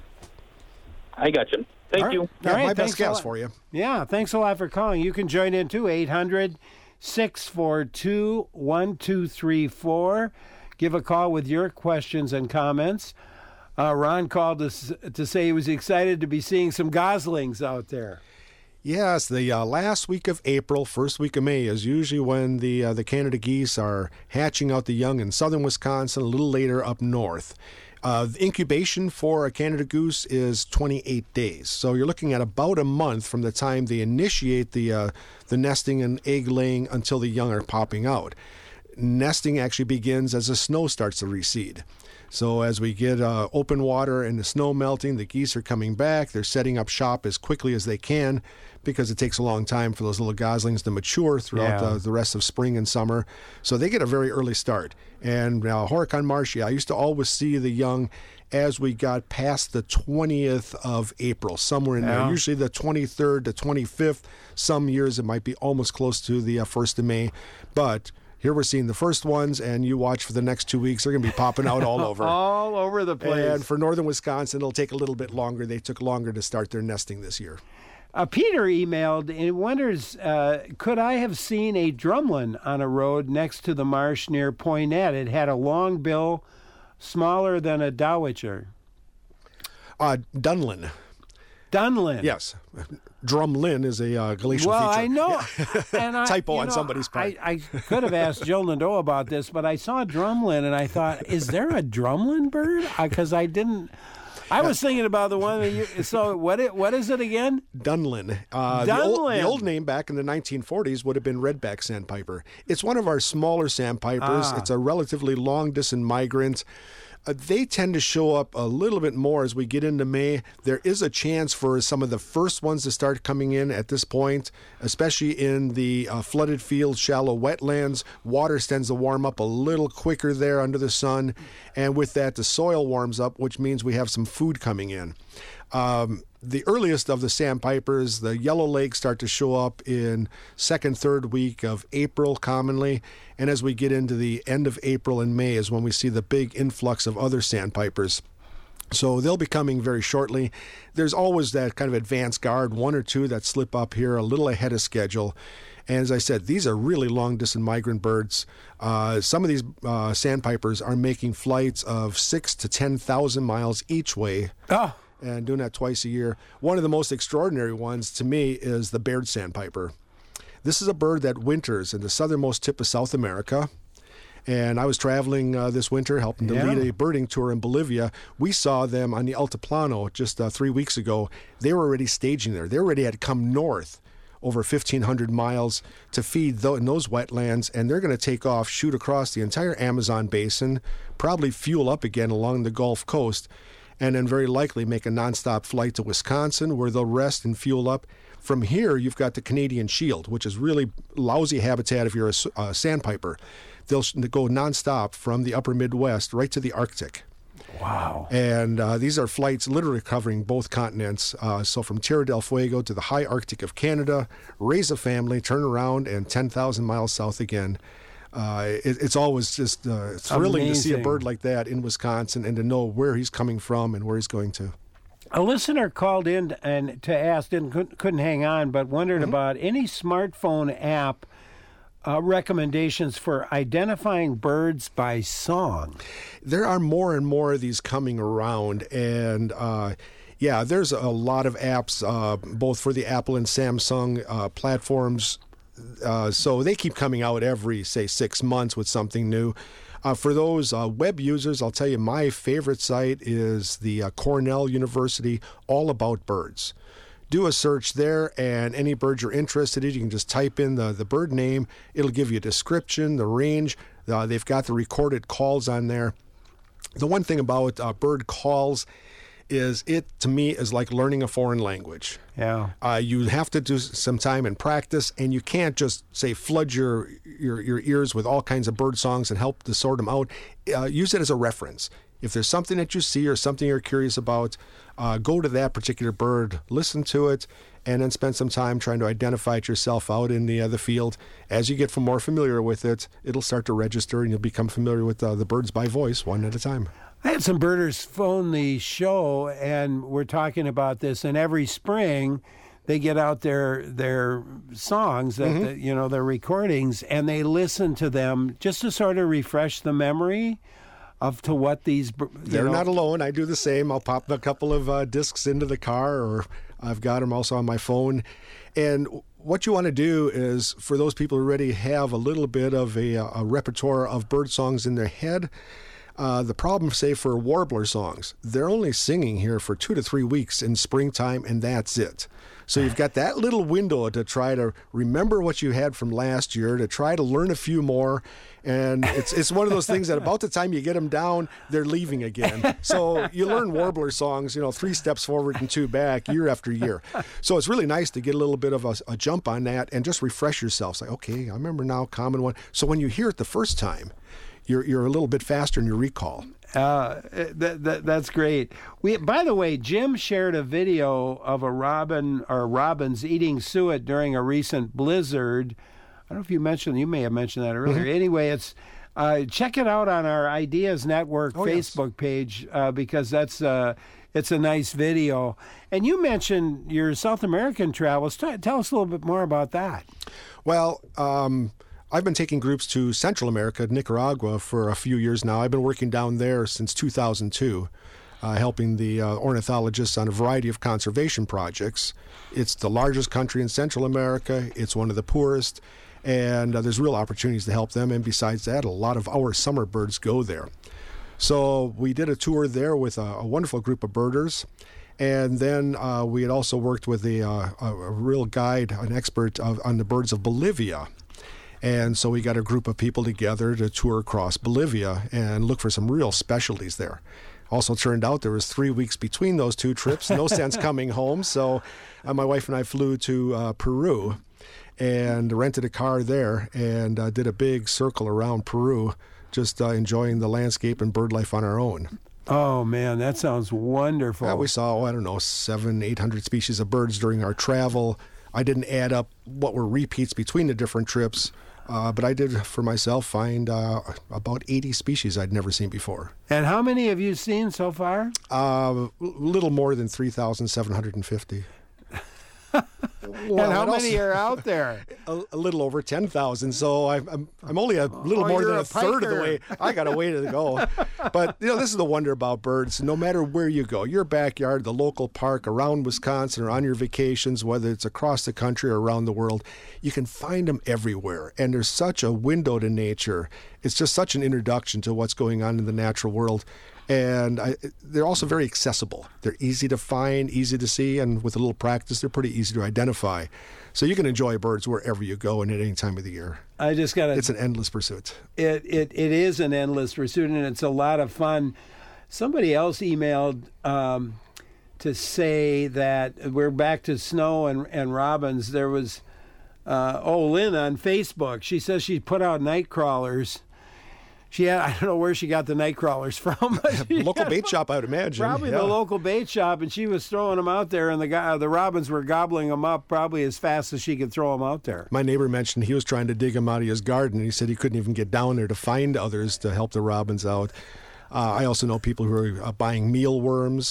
I got you. Thank All you. right. Yeah, All right, my thanks best a guess lot. for you. Yeah, thanks a lot for calling. You can join in too, eight hundred, six four two, one two three four. Give a call with your questions and comments. Uh, Ron called us to say he was excited to be seeing some goslings out there. Yes, the uh, last week of April, first week of May is usually when the uh, the Canada geese are hatching out the young in southern Wisconsin, a little later up north. Uh, the incubation for a Canada goose is twenty-eight days. So you're looking at about a month from the time they initiate the uh, the nesting and egg laying until the young are popping out. Nesting actually begins as the snow starts to recede. So as we get uh, open water and the snow melting, the geese are coming back. They're setting up shop as quickly as they can because it takes a long time for those little goslings to mature throughout Yeah. the, the rest of spring and summer. So they get a very early start. And uh, Horicon Marshii, I used to always see the young as we got past the twentieth of April, somewhere in Yeah. there, usually the twenty-third to twenty-fifth. Some years it might be almost close to the uh, first of May. But here we're seeing the first ones, and you watch for the next two weeks. They're going to be popping out all over. All over the place. And for northern Wisconsin, it'll take a little bit longer. They took longer to start their nesting this year. Uh, Peter emailed and wonders, uh, could I have seen a drumlin on a road next to the marsh near Poynette? It had a long bill, smaller than a dowager. Uh, Dunlin. Dunlin. Yes. Drumlin is a uh, glacial well, feature. I know. And I, Typo you on know, somebody's part. I, I could have asked Jill Nadeau about this, but I saw drumlin and I thought, is there a drumlin bird? Because I, I didn't. I was thinking about the one that you. So what? It, what is it again? Dunlin. Uh, Dunlin. The old, the old name back in the nineteen forties would have been redback sandpiper. It's one of our smaller sandpipers. Ah. It's a relatively long-distance migrant. Uh, they tend to show up a little bit more as we get into May. There is a chance for some of the first ones to start coming in at this point, especially in the uh, flooded fields, shallow wetlands. Water tends to warm up a little quicker there under the sun. And with that, the soil warms up, which means we have some food coming in. Um, the earliest of the sandpipers, the yellow legs, start to show up in second, third week of April commonly. And as we get into the end of April and May is when we see the big influx of other sandpipers. So they'll be coming very shortly. There's always that kind of advanced guard, one or two that slip up here a little ahead of schedule. And as I said, these are really long-distance migrant birds. Uh, some of these uh, sandpipers are making flights of six to ten thousand miles each way. Oh. And doing that twice a year. One of the most extraordinary ones to me is the Baird sandpiper. This is a bird that winters in the southernmost tip of South America. And I was traveling uh, this winter, helping to Yeah. lead a birding tour in Bolivia. We saw them on the Altiplano just uh, three weeks ago. They were already staging there. They already had come north over fifteen hundred miles to feed th- in those wetlands, and they're going to take off, shoot across the entire Amazon basin, probably fuel up again along the Gulf Coast, and then very likely make a nonstop flight to Wisconsin where they'll rest and fuel up. From here, you've got the Canadian Shield, which is really lousy habitat if you're a, a sandpiper. They'll go nonstop from the upper Midwest right to the Arctic. Wow. And uh, these are flights literally covering both continents. Uh, so from Tierra del Fuego to the high Arctic of Canada, raise a family, turn around, and ten thousand miles south again. Uh, it, it's always just uh, thrilling to see a Amazing. bird like that in Wisconsin and to know where he's coming from and where he's going to. A listener called in and to ask, didn't couldn't, couldn't hang on, but wondered mm-hmm. about any smartphone app uh, recommendations for identifying birds by song. There are more and more of these coming around, and uh, yeah, there's a lot of apps, uh, both for the Apple and Samsung uh, platforms. Uh, so they keep coming out every, say, six months with something new. Uh, for those uh, web users, I'll tell you my favorite site is the uh, Cornell University All About Birds. Do a search there, and any bird you're interested in, you can just type in the, the bird name. It'll give you a description, the range. Uh, they've got the recorded calls on there. The one thing about uh, bird calls is it, to me, is like learning a foreign language. Yeah. Uh, you have to do some time and practice, and you can't just, say, flood your, your, your ears with all kinds of bird songs and help to sort them out. Uh, use it as a reference. If there's something that you see or something you're curious about, uh, go to that particular bird, listen to it, and then spend some time trying to identify it yourself out in the, uh, the field. As you get more familiar with it, it'll start to register, and you'll become familiar with uh, the birds by voice, one at a time. I had some birders phone the show, and we're talking about this, and every spring they get out their their songs, that Mm-hmm. the, you know, their recordings, and they listen to them just to sort of refresh the memory of to what these... You They're know, not alone. I do the same. I'll pop a couple of uh, discs into the car, or I've got them also on my phone. And what you want to do is, for those people who already have a little bit of a, a repertoire of bird songs in their head, Uh, the problem, say, for warbler songs, they're only singing here for two to three weeks in springtime, and that's it. So you've got that little window to try to remember what you had from last year, to try to learn a few more. And it's it's one of those things that about the time you get them down, they're leaving again. So you learn warbler songs, you know, three steps forward and two back, year after year. So it's really nice to get a little bit of a, a jump on that and just refresh yourself. It's like, okay, I remember now, common one. So when you hear it the first time, You're you're a little bit faster in your recall. Uh, that, that that's great. We by the way, Jim shared a video of a robin or robins eating suet during a recent blizzard. I don't know if you mentioned. You may have mentioned that earlier. Mm-hmm. Anyway, it's uh, check it out on our Ideas Network oh, Facebook yes. page uh, because that's uh, it's a nice video. And you mentioned your South American travels. T- tell us a little bit more about that. Well. Um, I've been taking groups to Central America, Nicaragua, for a few years now. I've been working down there since two thousand two, uh, helping the uh, ornithologists on a variety of conservation projects. It's the largest country in Central America. It's one of the poorest, and uh, there's real opportunities to help them. And besides that, a lot of our summer birds go there. So we did a tour there with a, a wonderful group of birders. And then uh, we had also worked with a, uh, a, a real guide, an expert of, on the birds of Bolivia. And so we got a group of people together to tour across Bolivia and look for some real specialties there. Also turned out there was three weeks between those two trips, no sense coming home. So uh, my wife and I flew to uh, Peru and rented a car there and uh, did a big circle around Peru, just uh, enjoying the landscape and bird life on our own. Oh, man, that sounds wonderful. Uh, we saw, oh, I don't know, seven, eight hundred species of birds during our travel. I didn't add up what were repeats between the different trips. Uh, but I did, for myself, find uh, about eighty species I'd never seen before. And how many have you seen so far? Uh, a little more than three thousand seven hundred fifty. Well, and how many also, are out there? A, a little over ten thousand. So I'm, I'm I'm only a little oh, more than a, a third of the way. I got a way to go. But you know, this is the wonder about birds. No matter where you go, your backyard, the local park, around Wisconsin, or on your vacations, whether it's across the country or around the world, you can find them everywhere. And there's such a window to nature. It's just such an introduction to what's going on in the natural world. And I, they're also very accessible. They're easy to find, easy to see, and with a little practice, they're pretty easy to identify. So you can enjoy birds wherever you go and at any time of the year. I just got to... It's an endless pursuit. It, it It is an endless pursuit, and it's a lot of fun. Somebody else emailed um, to say that we're back to snow and, and robins. There was, uh, oh, Lynn on Facebook. She says she put out night crawlers. She had, I don't know where she got the night crawlers from. Local bait shop, I would imagine. Probably yeah. the local bait shop, and she was throwing them out there, and the guy, the robins were gobbling them up probably as fast as she could throw them out there. My neighbor mentioned he was trying to dig them out of his garden, and he said he couldn't even get down there to find others to help the robins out. Uh, I also know people who are uh, buying mealworms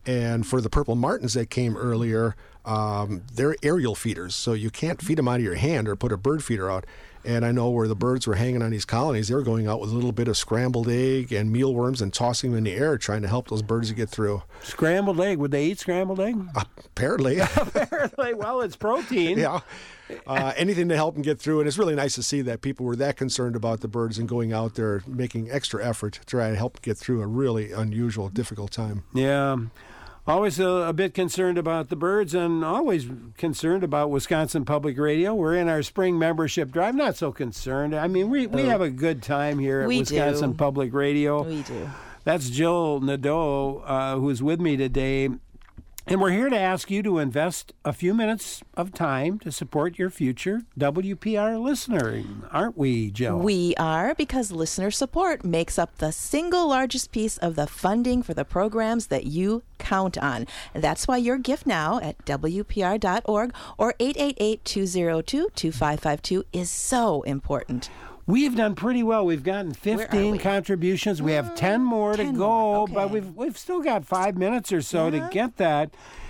And for the Purple Martins that came earlier, um, they're aerial feeders, so you can't feed them out of your hand or put a bird feeder out. And I know where the birds were hanging on these colonies, they were going out with a little bit of scrambled egg and mealworms and tossing them in the air, trying to help those birds to get through. Scrambled egg? Would they eat scrambled egg? Uh, apparently. Apparently. Well, it's protein. Yeah. Uh, anything to help them get through. And it's really nice to see that people were that concerned about the birds and going out there making extra effort to try and help get through a really unusual, difficult time. Yeah. Always a, a bit concerned about the birds and always concerned about Wisconsin Public Radio. We're in our spring membership drive. Not so concerned. I mean, we, we have a good time here at We Wisconsin do. Public Radio. We do. That's Jill Nadeau, uh, who's with me today. And we're here to ask you to invest a few minutes of time to support your future W P R listener, aren't we, Jill? We are, because listener support makes up the single largest piece of the funding for the programs that you count on. And that's why your gift now at W P R dot org or eight eight eight, two zero two, two five five two is so important. We've done pretty well. We've gotten fifteen we? contributions. We have ten more ten to go, more. Okay. but we've we've still got five minutes or so Yeah. to get that.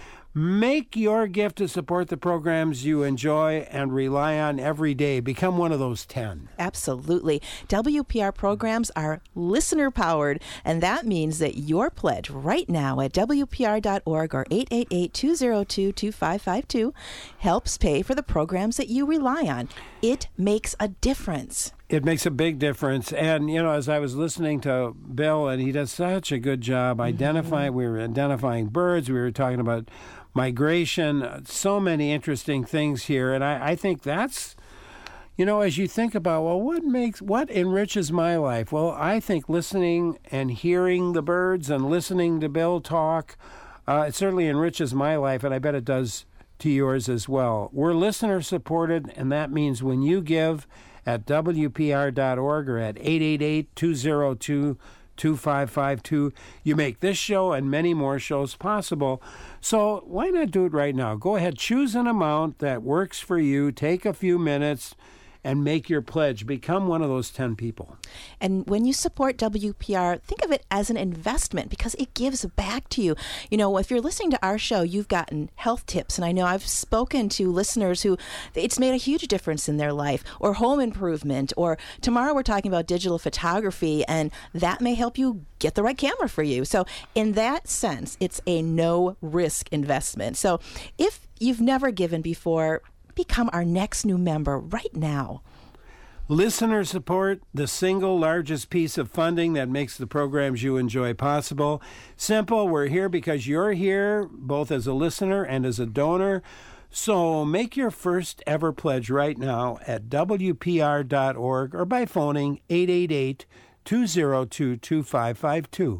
Make your gift to support the programs you enjoy and rely on every day. Become one of those ten. Absolutely. W P R programs are listener powered, and that means that your pledge right now at W P R dot org or eight eight eight, two zero two, two five five two helps pay for the programs that you rely on. It makes a difference. It makes a big difference. And, you know, as I was listening to Bill, and he does such a good job identifying, we were identifying birds, we were talking about migration, so many interesting things here. And I, I think that's, you know, as you think about, well, what makes, what enriches my life? Well, I think listening and hearing the birds and listening to Bill talk, uh, it certainly enriches my life, and I bet it does to yours as well. We're listener supported, and that means when you give at W P R dot org or at eight eight eight, two zero two, two five five two, you make this show and many more shows possible. So why not do it right now? Go ahead, choose an amount that works for you, take a few minutes, and make your pledge. Become one of those ten people. And when you support W P R, think of it as an investment because it gives back to you. You know, if you're listening to our show, you've gotten health tips. And I know I've spoken to listeners who it's made a huge difference in their life, or home improvement, or tomorrow we're talking about digital photography, and that may help you get the right camera for you. So in that sense, it's a no-risk investment. So if you've never given before, become our next new member right now. Listener support, the single largest piece of funding that makes the programs you enjoy possible. Simple, we're here because you're here, both as a listener and as a donor. So make your first ever pledge right now at W P R dot org or by phoning eight eight eight, two zero two, two five five two.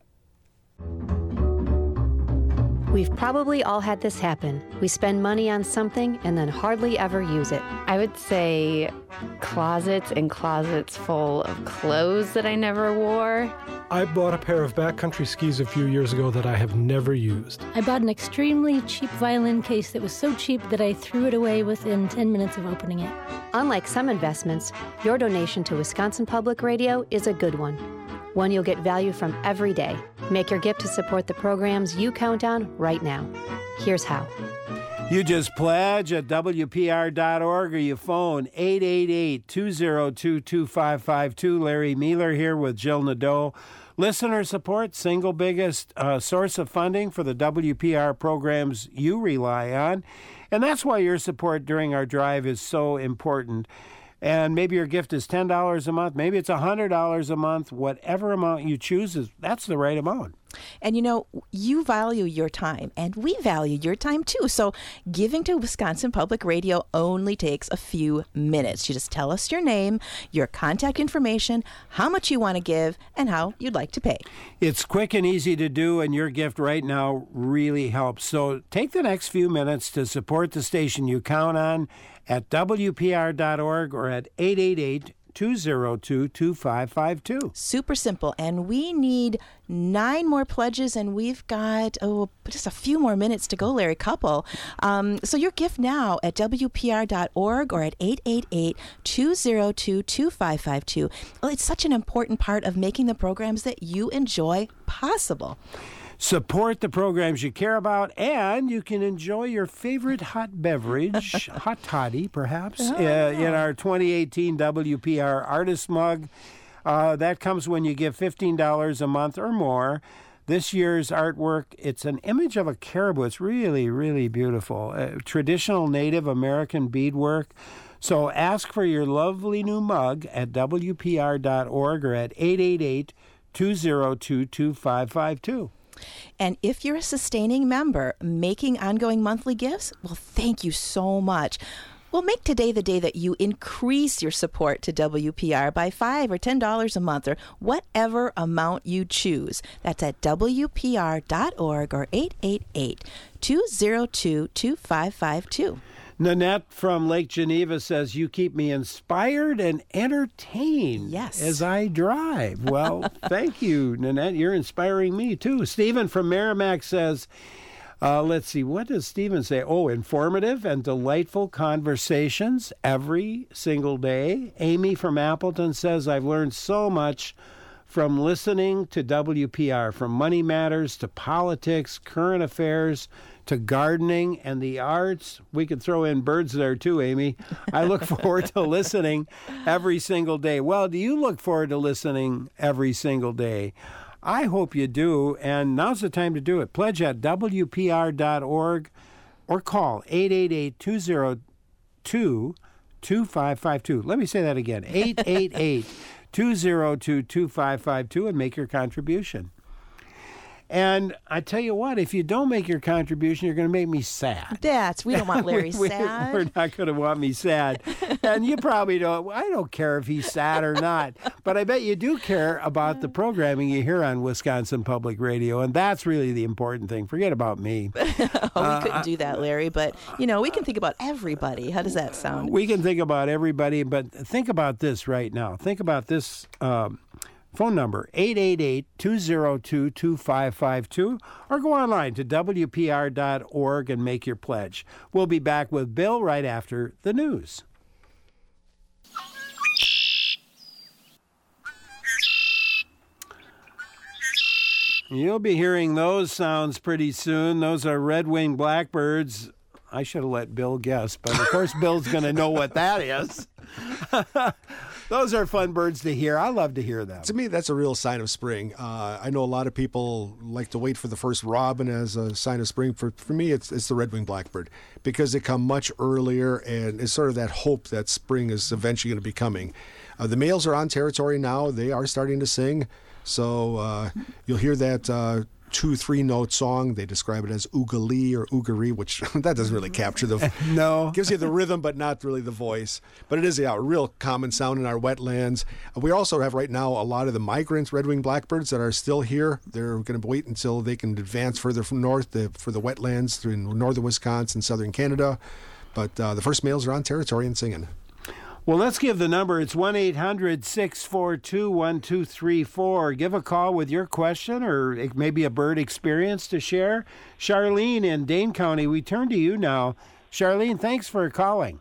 We've probably all had this happen. We spend money on something and then hardly ever use it. I would say closets and closets full of clothes that I never wore. I bought a pair of backcountry skis a few years ago that I have never used. I bought an extremely cheap violin case that was so cheap that I threw it away within ten minutes of opening it. Unlike some investments, your donation to Wisconsin Public Radio is a good one. One you'll get value from every day. Make your gift to support the programs you count on right now. Here's how. You just pledge at W P R dot org or you phone eight eight eight, two zero two, two five five two. Larry Mealer here with Jill Nadeau. Listener support, single biggest uh, source of funding for the W P R programs you rely on. And that's why your support during our drive is so important. And maybe your gift is ten dollars a month. Maybe it's one hundred dollars a month. Whatever amount you choose, is that's the right amount. And you know, you value your time, and we value your time too. So giving to Wisconsin Public Radio only takes a few minutes. You just tell us your name, your contact information, how much you want to give, and how you'd like to pay. It's quick and easy to do, and your gift right now really helps. So take the next few minutes to support the station you count on at W P R dot org or at eight eight eight, two zero two, two five five two. Super simple. And we need nine more pledges, and we've got oh just a few more minutes to go, Larry, couple. Um, so your gift now at W P R dot org or at eight eight eight, two zero two, two five five two. Well, it's such an important part of making the programs that you enjoy possible. support the programs you care about, and you can enjoy your favorite hot beverage, hot toddy perhaps, oh, uh, yeah. in our twenty eighteen W P R Artist Mug. Uh, that comes when you give fifteen dollars a month or more. This year's artwork, it's an image of a caribou. It's really, really beautiful. Uh, traditional Native American beadwork. So ask for your lovely new mug at W P R dot org or at eight eight eight, two zero two, two five five two. And if you're a sustaining member making ongoing monthly gifts, well, thank you so much. Well, make today the day that you increase your support to W P R by five dollars or ten dollars a month or whatever amount you choose. That's at W P R dot org or eight eight eight, two zero two, two five five two. Nanette from Lake Geneva says, you keep me inspired and entertained yes. as I drive. Well, thank you, Nanette. You're inspiring me, too. Stephen from Merrimack says, Uh, let's see, what does Stephen say? Oh, informative and delightful conversations every single day. Amy from Appleton says, I've learned so much from listening to W P R, from money matters to politics, current affairs, to gardening and the arts. We could throw in birds there too, Amy. I look forward to listening every single day. Well, do you look forward to listening every single day? I hope you do, and now's the time to do it. Pledge at W P R dot org or call eight eight eight, two zero two, two five five two. Let me say that again, eight eight eight, two zero two, two five five two, and make your contribution. And I tell you what, if you don't make your contribution, you're going to make me sad. That's, we don't want Larry we, we, sad. We're not going to want me sad. And you probably don't. I don't care if he's sad or not. But I bet you do care about the programming you hear on Wisconsin Public Radio. And that's really the important thing. Forget about me. oh, we uh, couldn't do that, Larry. But, you know, we can think about everybody. How does that sound? We can think about everybody. But think about this right now. Think about this. Um, Phone number, eight eight eight, two zero two, two five five two, or go online to W P R dot org and make your pledge. We'll be back with Bill right after the news. You'll be hearing those sounds pretty soon. Those are red-winged blackbirds. I should have let Bill guess, but of course Bill's going to know what that is. Those are fun birds to hear. I love to hear them. To me, that's a real sign of spring. Uh, I know a lot of people like to wait for the first robin as a sign of spring. For for me, it's it's the red-winged blackbird because they come much earlier, and it's sort of that hope that spring is eventually going to be coming. Uh, the males are on territory now. They are starting to sing. So uh, you'll hear that uh, two, three-note song. They describe it as oogalee or oogaree, which that doesn't really capture the... no. Gives you the rhythm, but not really the voice. But it is yeah, a real common sound in our wetlands. We also have right now a lot of the migrant red-winged blackbirds that are still here. They're going to wait until they can advance further from north the, for the wetlands through northern Wisconsin, southern Canada. But uh, the first males are on territory and singing. Well, let's give the number. It's one eight hundred, six four two, one two three four. Give a call with your question or it may be a bird experience to share. Charlene in Dane County, we turn to you now. Charlene, thanks for calling.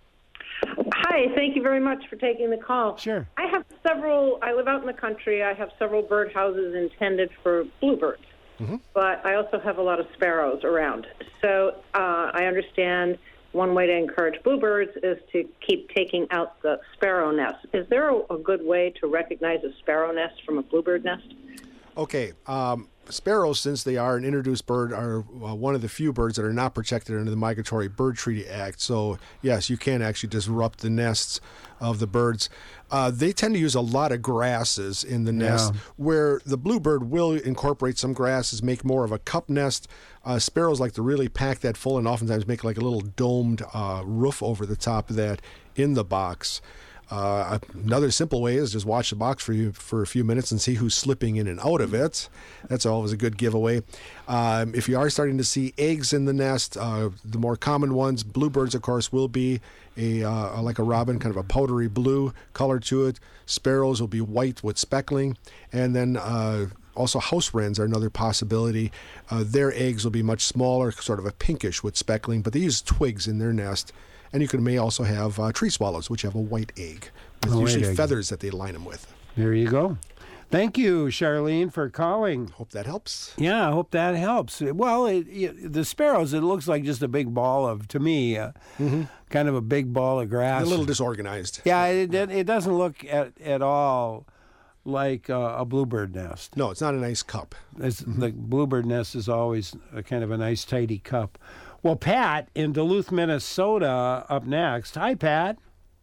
Hi, thank you very much for taking the call. Sure. I have several, I live out in the country. I have several bird houses intended for bluebirds, mm-hmm. but I also have a lot of sparrows around. So uh, I understand one way to encourage bluebirds is to keep taking out the sparrow nest. Is there a, a good way to recognize a sparrow nest from a bluebird nest? Okay. Um, sparrows, since they are an introduced bird, are uh, one of the few birds that are not protected under the Migratory Bird Treaty Act. So, yes, you can actually disrupt the nests of the birds. Uh, they tend to use a lot of grasses in the nest, yeah. where the bluebird will incorporate some grasses, make more of a cup nest. Uh, sparrows like to really pack that full and oftentimes make like a little domed uh, roof over the top of that in the box. Uh, another simple way is just watch the box for you for a few minutes and see who's slipping in and out of it. That's always a good giveaway. Um, if you are starting to see eggs in the nest, uh, the more common ones, bluebirds, of course, will be a uh, like a robin, kind of a powdery blue color to it. Sparrows will be white with speckling, and then uh, also house wrens are another possibility. Uh, their eggs will be much smaller, sort of a pinkish with speckling, but they use twigs in their nest. And you can may also have uh, tree swallows, which have a white egg with a usually white egg. feathers that they line them with. There you go. Thank you, Charlene, for calling. Hope that helps. Yeah, I hope that helps. Well, it, it, the sparrows, it looks like just a big ball of, to me, uh, mm-hmm. kind of a big ball of grass. A little disorganized. Yeah, it, it doesn't look at, at all like uh, a bluebird nest. No, it's not a nice cup. It's, mm-hmm. The bluebird nest is always a kind of a nice, tidy cup. Well, Pat in Duluth, Minnesota, up next. Hi, Pat.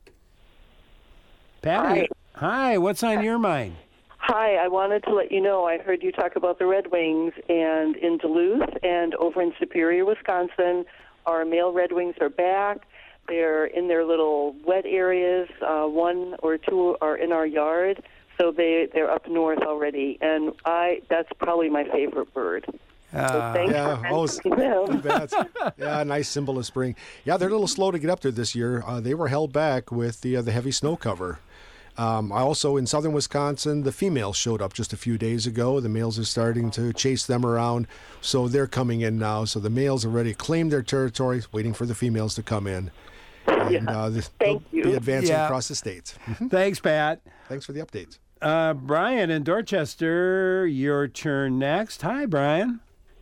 Pat, Hi. You, hi, what's on your mind? Hi, I wanted to let you know I heard you talk about the Red Wings, and in Duluth and over in Superior, Wisconsin, our male Red Wings are back. They're in their little wet areas. Uh, one or two are in our yard, so they, they're up north already, and I that's probably my favorite bird. Uh, so thanks yeah, for always, yeah, nice symbol of spring. Yeah, they're a little slow to get up there this year. Uh, they were held back with the uh, the heavy snow cover. Um, I also, in southern Wisconsin, the females showed up just a few days ago. The males are starting to chase them around, so they're coming in now. So the males have already claimed their territories, waiting for the females to come in. And yeah. uh, the, Thank they'll you. be advancing Yeah. across the state. Mm-hmm. Thanks, Pat. Thanks for the updates. Uh, Brian in Dorchester, your turn next. Hi, Brian.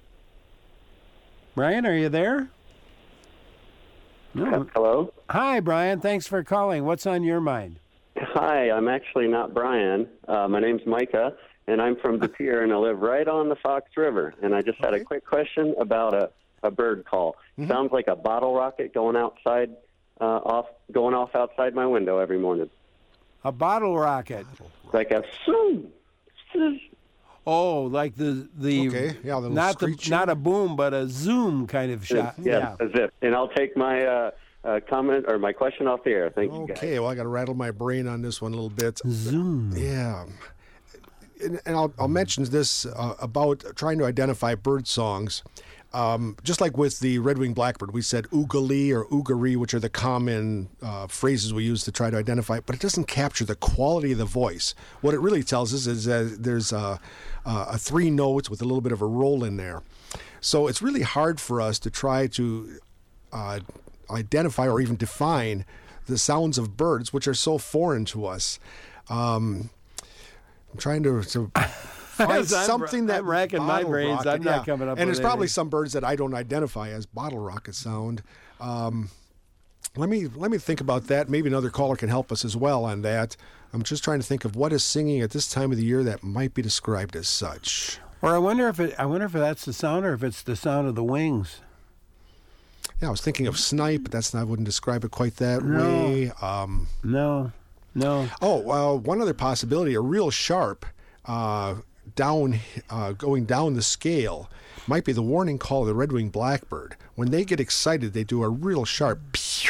Brian, are you there? No. Hello? Hi, Brian. Thanks for calling. What's on your mind? Hi, I'm actually not Brian. Uh, my name's Micah, and I'm from De Pere, and I live right on the Fox River. And I just had a quick question about a, a bird call. Mm-hmm. Sounds like a bottle rocket going outside, uh, off, going off outside my window every morning. A bottle rocket. Like a zoom. Oh, like the the okay. yeah, the not the, not a boom, but a zoom kind of shot. Yes, yeah, as if. And I'll take my uh, uh, comment or my question off the air. Thank okay, you, guys. Okay, well, I got to rattle my brain on this one a little bit. Zoom. Yeah. And, and I'll, I'll mention this uh, about trying to identify bird songs. Um, just like with the red-winged blackbird, we said oogali or oogaree, which are the common uh, phrases we use to try to identify it, but it doesn't capture the quality of the voice. What it really tells us is that there's a, a three notes with a little bit of a roll in there. So it's really hard for us to try to uh, identify or even define the sounds of birds, which are so foreign to us. Um, I'm trying to... to Find something I'm, that I'm racking my brains. Rocket, I'm not yeah. coming up. And with there's probably anything. some birds that I don't identify as bottle rocket sound. Um, let me let me think about that. Maybe another caller can help us as well on that. I'm just trying to think of what is singing at this time of the year that might be described as such. Or I wonder if it. I wonder if that's the sound, or if it's the sound of the wings. Yeah, I was thinking of snipe, but that's not. I wouldn't describe it quite that no. way. Um, no, no. Oh, well, one other possibility: a real sharp. Uh, down uh, going down the scale might be the warning call of the red-winged blackbird. When they get excited, they do a real sharp pew.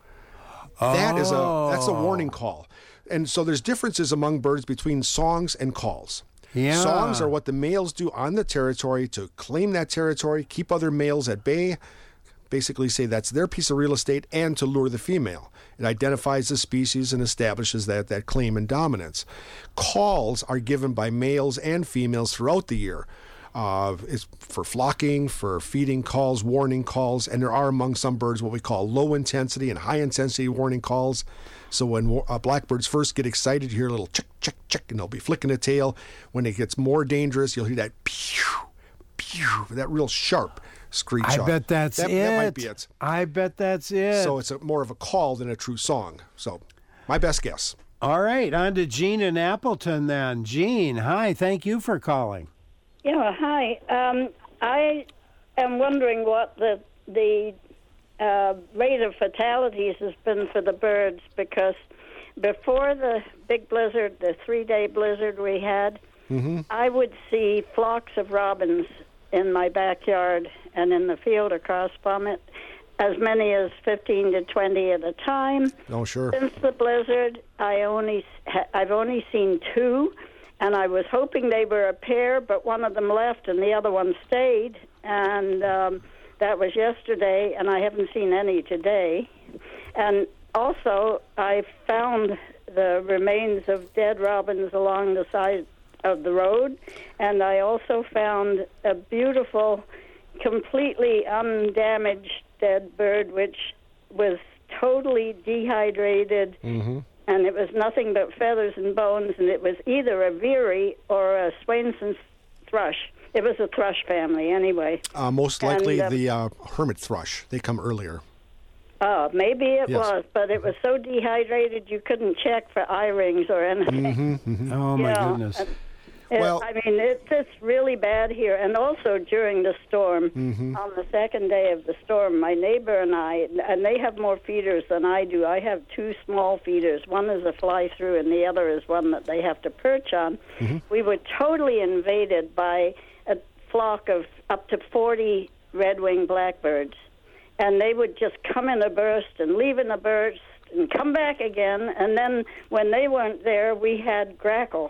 Oh. That is a that's a warning call. And so there's differences among birds between songs and calls. Yeah. Songs are what the males do on the territory to claim that territory, keep other males at bay, basically say that's their piece of real estate, and to lure the female. It identifies the species and establishes that, that claim and dominance. Calls are given by males and females throughout the year. Uh, it's for flocking, for feeding calls, warning calls, and there are among some birds what we call low intensity and high intensity warning calls. So when uh, blackbirds first get excited, you hear a little chick, chick, chick, and they'll be flicking a tail. When it gets more dangerous, you'll hear that pew, pew, that real sharp screech. I off. bet that's that, it. That might be it. I bet that's it. So it's a, more of a call than a true song. So my best guess. All right, on to Jean in Appleton then. Jean, hi, thank you for calling. Yeah, hi. Um, I am wondering what the the uh, rate of fatalities has been for the birds, because before the big blizzard, the three-day blizzard we had, mm-hmm. I would see flocks of robins in my backyard and in the field across from it, as many as fifteen to twenty at a time. Oh, sure. Since the blizzard, I only I've only seen two, and I was hoping they were a pair, but one of them left and the other one stayed, and um, that was yesterday, and I haven't seen any today. And also, I found the remains of dead robins along the side of the road, and I also found a beautiful, completely undamaged dead bird, which was totally dehydrated, mm-hmm. and it was nothing but feathers and bones, and it was either a veery or a Swainson's thrush. It was a thrush family anyway. Uh, most likely and, uh, the uh, hermit thrush. They come earlier. Oh, maybe it Yes. was, but it was so dehydrated you couldn't check for eye rings or anything. Mm-hmm, mm-hmm. Oh, my Yeah, goodness. and- It, Well- I mean, it's it's really bad here, and also during the storm, Mhm. on the second day of the storm, my neighbor and I, and they have more feeders than I do. I have two small feeders. One is a fly-through, and the other is one that they have to perch on. Mm-hmm. We were totally invaded by a flock of up to forty red-winged blackbirds, and they would just come in a burst and leave in a burst and come back again, and then when they weren't there, we had grackles.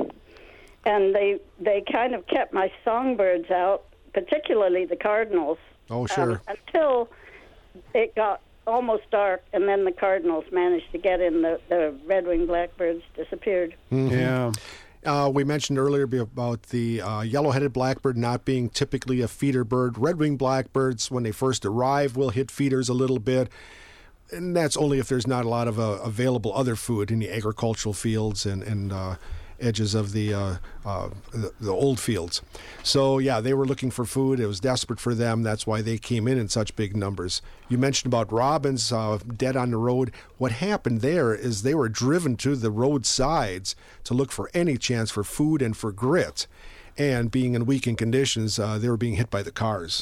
And they they kind of kept my songbirds out, particularly the cardinals. Oh, sure. Um, until it got almost dark, and then the cardinals managed to get in. The, the red-winged blackbirds disappeared. Mhm. Yeah. Uh, we mentioned earlier be- about the uh, yellow-headed blackbird not being typically a feeder bird. Red-winged blackbirds, when they first arrive, will hit feeders a little bit. And that's only if there's not a lot of uh, available other food in the agricultural fields and, and uh, edges of the, uh, uh, the the old fields. So, yeah, they were looking for food. It was desperate for them. That's why they came in in such big numbers. You mentioned about robins uh, dead on the road. What happened there is they were driven to the roadsides to look for any chance for food and for grit. And being in weakened conditions, uh, they were being hit by the cars.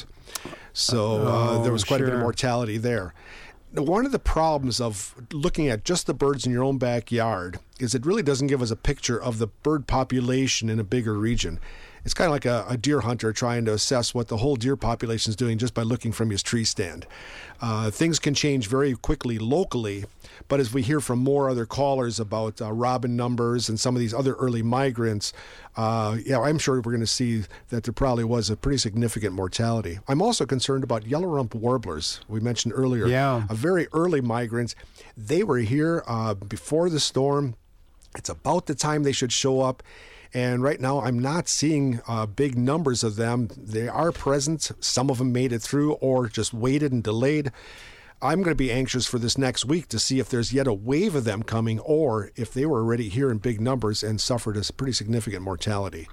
So uh, Oh, there was quite a bit of sure. mortality there. Now, one of the problems of looking at just the birds in your own backyard is it really doesn't give us a picture of the bird population in a bigger region. It's kind of like a, a deer hunter trying to assess what the whole deer population is doing just by looking from his tree stand. Uh, things can change very quickly locally, but as we hear from more other callers about uh, robin numbers and some of these other early migrants, uh, yeah, I'm sure we're going to see that there probably was a pretty significant mortality. I'm also concerned about yellow rump warblers. We mentioned earlier, Yeah. a very early migrants. They were here uh, before the storm. It's about the time they should show up. And right now, I'm not seeing uh, big numbers of them. They are present. Some of them made it through or just waited and delayed. I'm going to be anxious for this next week to see if there's yet a wave of them coming or if they were already here in big numbers and suffered a pretty significant mortality.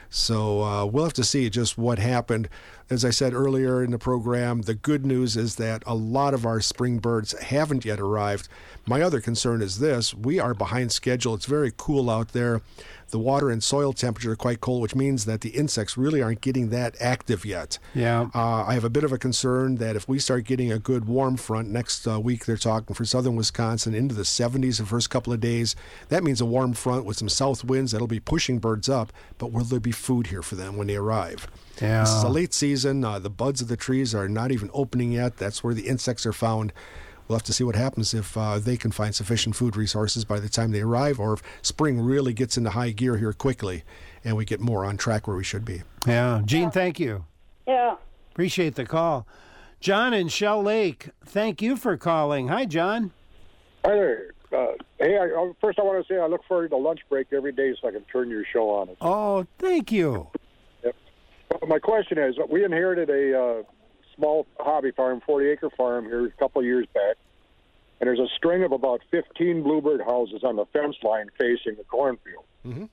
So uh, we'll have to see just what happened. As I said earlier in the program, the good news is that a lot of our spring birds haven't yet arrived. My other concern is this. We are behind schedule. It's very cool out there. The water and soil temperature are quite cold, which means that the insects really aren't getting that active yet. Yeah. Uh, I have a bit of a concern that if we start getting a good warm front next uh, week, they're talking for southern Wisconsin into the seventies the first couple of days. That means a warm front with some south winds that'll be pushing birds up. But will there be food here for them when they arrive? Yeah. This is a late season. Uh, the buds of the trees are not even opening yet. That's where the insects are found. We'll have to see what happens if uh, they can find sufficient food resources by the time they arrive, or if spring really gets into high gear here quickly and we get more on track where we should be. Yeah. Gene, thank you. Yeah. Appreciate the call. John in Shell Lake, thank you for calling. Hi, John. Hi there. Uh, hey, I, I- first I want to say I look forward to lunch break every day so I can turn your show on. Oh, thank you. Yep. But my question is, we inherited a uh, small hobby farm, forty-acre farm here a couple of years back, and there's a string of about fifteen bluebird houses on the fence line facing the cornfield. Mm-hmm.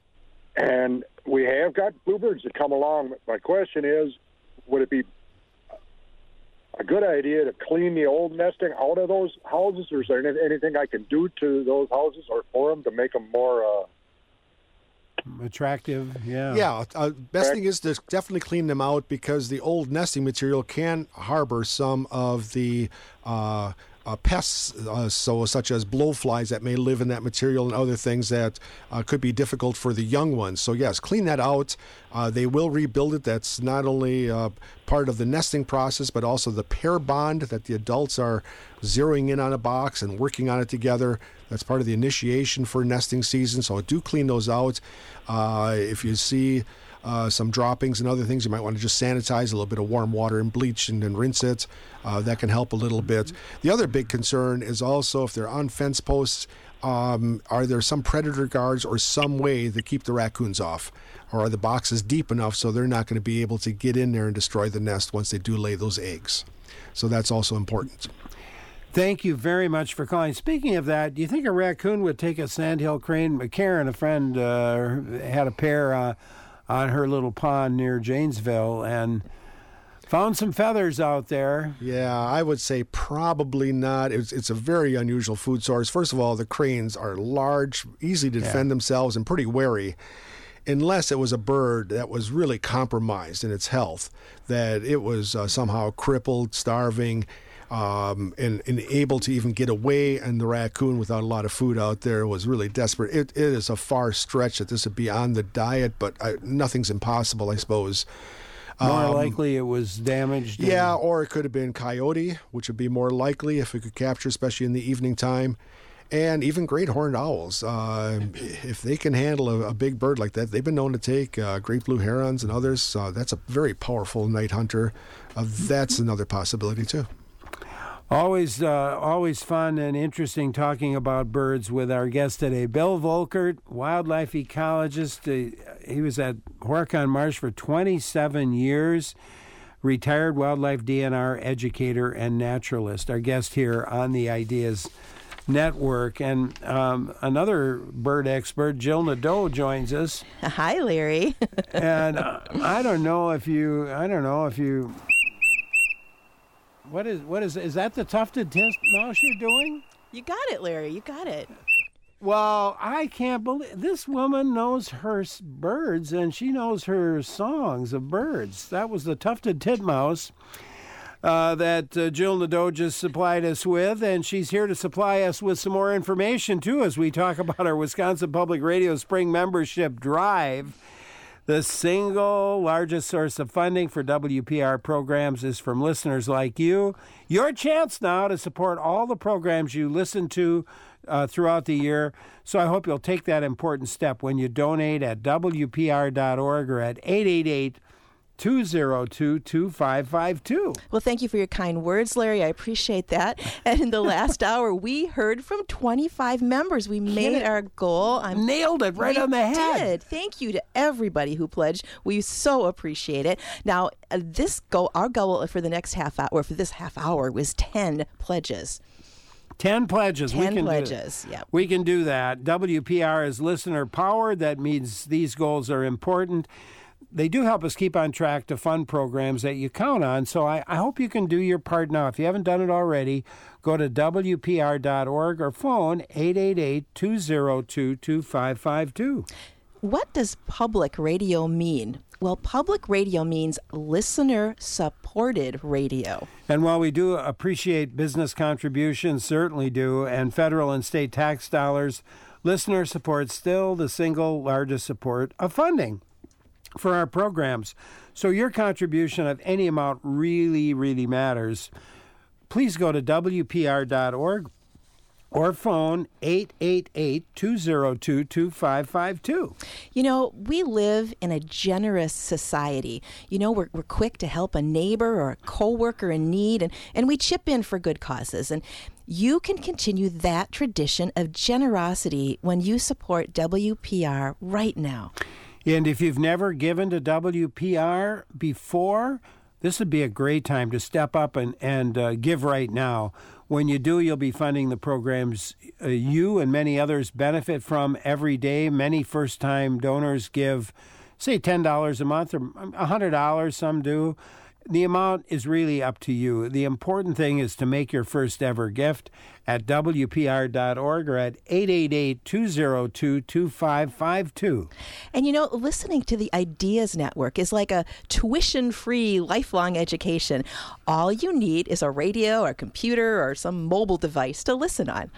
And we have got bluebirds that come along. My question is, would it be a good idea to clean the old nesting out of those houses, or is there any- anything I can do to those houses or for them to make them more uh, Attractive, yeah. Yeah, uh, best thing is to definitely clean them out because the old nesting material can harbor some of the uh, uh, pests, uh, so such as blowflies that may live in that material and other things that uh, could be difficult for the young ones. So yes, clean that out. Uh, they will rebuild it. That's not only uh, part of the nesting process, but also the pair bond that the adults are zeroing in on a box and working on it together. That's part of the initiation for nesting season. So do clean those out. Uh, if you see uh, some droppings and other things, you might want to just sanitize a little bit of warm water and bleach and then rinse it. Uh, that can help a little bit. The other big concern is also if they're on fence posts, um, are there some predator guards or some way to keep the raccoons off? Or are the boxes deep enough so they're not going to be able to get in there and destroy the nest once they do lay those eggs? So that's also important. Thank you very much for calling. Speaking of that, do you think a raccoon would take a sandhill crane? Karen, a friend, uh, had a pair uh, on her little pond near Janesville and found some feathers out there. Yeah, I would say probably not. It's, it's a very unusual food source. First of all, the cranes are large, easy to defend yeah. themselves, and pretty wary. Unless it was a bird that was really compromised in its health, that it was uh, somehow crippled, starving, um, and, and able to even get away, and the raccoon without a lot of food out there was really desperate. It, it is a far stretch that this would be on the diet, but I, nothing's impossible, I suppose. More Um, likely it was damaged. Yeah, and... or it could have been coyote, which would be more likely if it could capture, especially in the evening time. And even great horned owls, uh, if they can handle a, a big bird like that, they've been known to take uh, great blue herons and others. Uh, that's a very powerful night hunter. Uh, that's another possibility too. Always, uh, always fun and interesting talking about birds with our guest today, Bill Volkert, wildlife ecologist. Uh, he was at Horicon Marsh for twenty-seven years, retired wildlife D N R educator and naturalist. Our guest here on the Ideas Network. And um, another bird expert, Jill Nadeau, joins us. Hi, Larry. And uh, I don't know if you, I don't know if you. What is what is is that the tufted titmouse you're doing? You got it, Larry. You got it. Well, I can't believe this woman knows her birds and she knows her songs of birds. That was the tufted titmouse uh, that uh, Jill Nadeau just supplied us with, and she's here to supply us with some more information too as we talk about our Wisconsin Public Radio Spring Membership Drive. The single largest source of funding for W P R programs is from listeners like you. Your chance now to support all the programs you listen to uh, throughout the year. So I hope you'll take that important step when you donate at W P R dot org or at eight eight eight, two oh two, two five five two. Well, thank you for your kind words, Larry. I appreciate that. And in the last hour, we heard from twenty-five members. We made our goal. I'm, Nailed it right on the head. Did. Thank you to everybody who pledged. We so appreciate it. Now, uh, this goal, our goal for the next half hour, for this half hour, was ten pledges. Ten pledges. Ten we can pledges, do yeah. We can do that. W P R is listener powered. That means these goals are important. They do help us keep on track to fund programs that you count on, so I, I hope you can do your part now. If you haven't done it already, go to W P R dot org or phone eight eight eight, two oh two, two five five two. What does public radio mean? Well, public radio means listener-supported radio. And while we do appreciate business contributions, certainly do, and federal and state tax dollars, listener support still the single largest support of funding for our programs. So your contribution of any amount really, really matters. Please go to W P R dot org or phone eight eight eight, two oh two, two five five two. You know, we live in a generous society. You know, we're, we're quick to help a neighbor or a coworker in need, and, and we chip in for good causes. And you can continue that tradition of generosity when you support W P R right now. And if you've never given to W P R before, this would be a great time to step up and, and uh, give right now. When you do, you'll be funding the programs uh, you and many others benefit from every day. Many first-time donors give, say, ten dollars a month or one hundred dollars, some do. The amount is really up to you. The important thing is to make your first ever gift at W P R dot org or at eight eight eight, two oh two, two five five two. And you know, listening to the Ideas Network is like a tuition-free lifelong education. All you need is a radio or computer or some mobile device to listen on.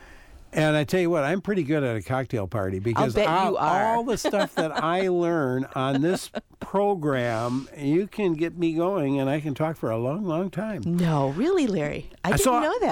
And I tell you what, I'm pretty good at a cocktail party because I'll bet I, you are. all the stuff that I learn on this program, you can get me going, and I can talk for a long, long time. No, really, Larry, I didn't so, know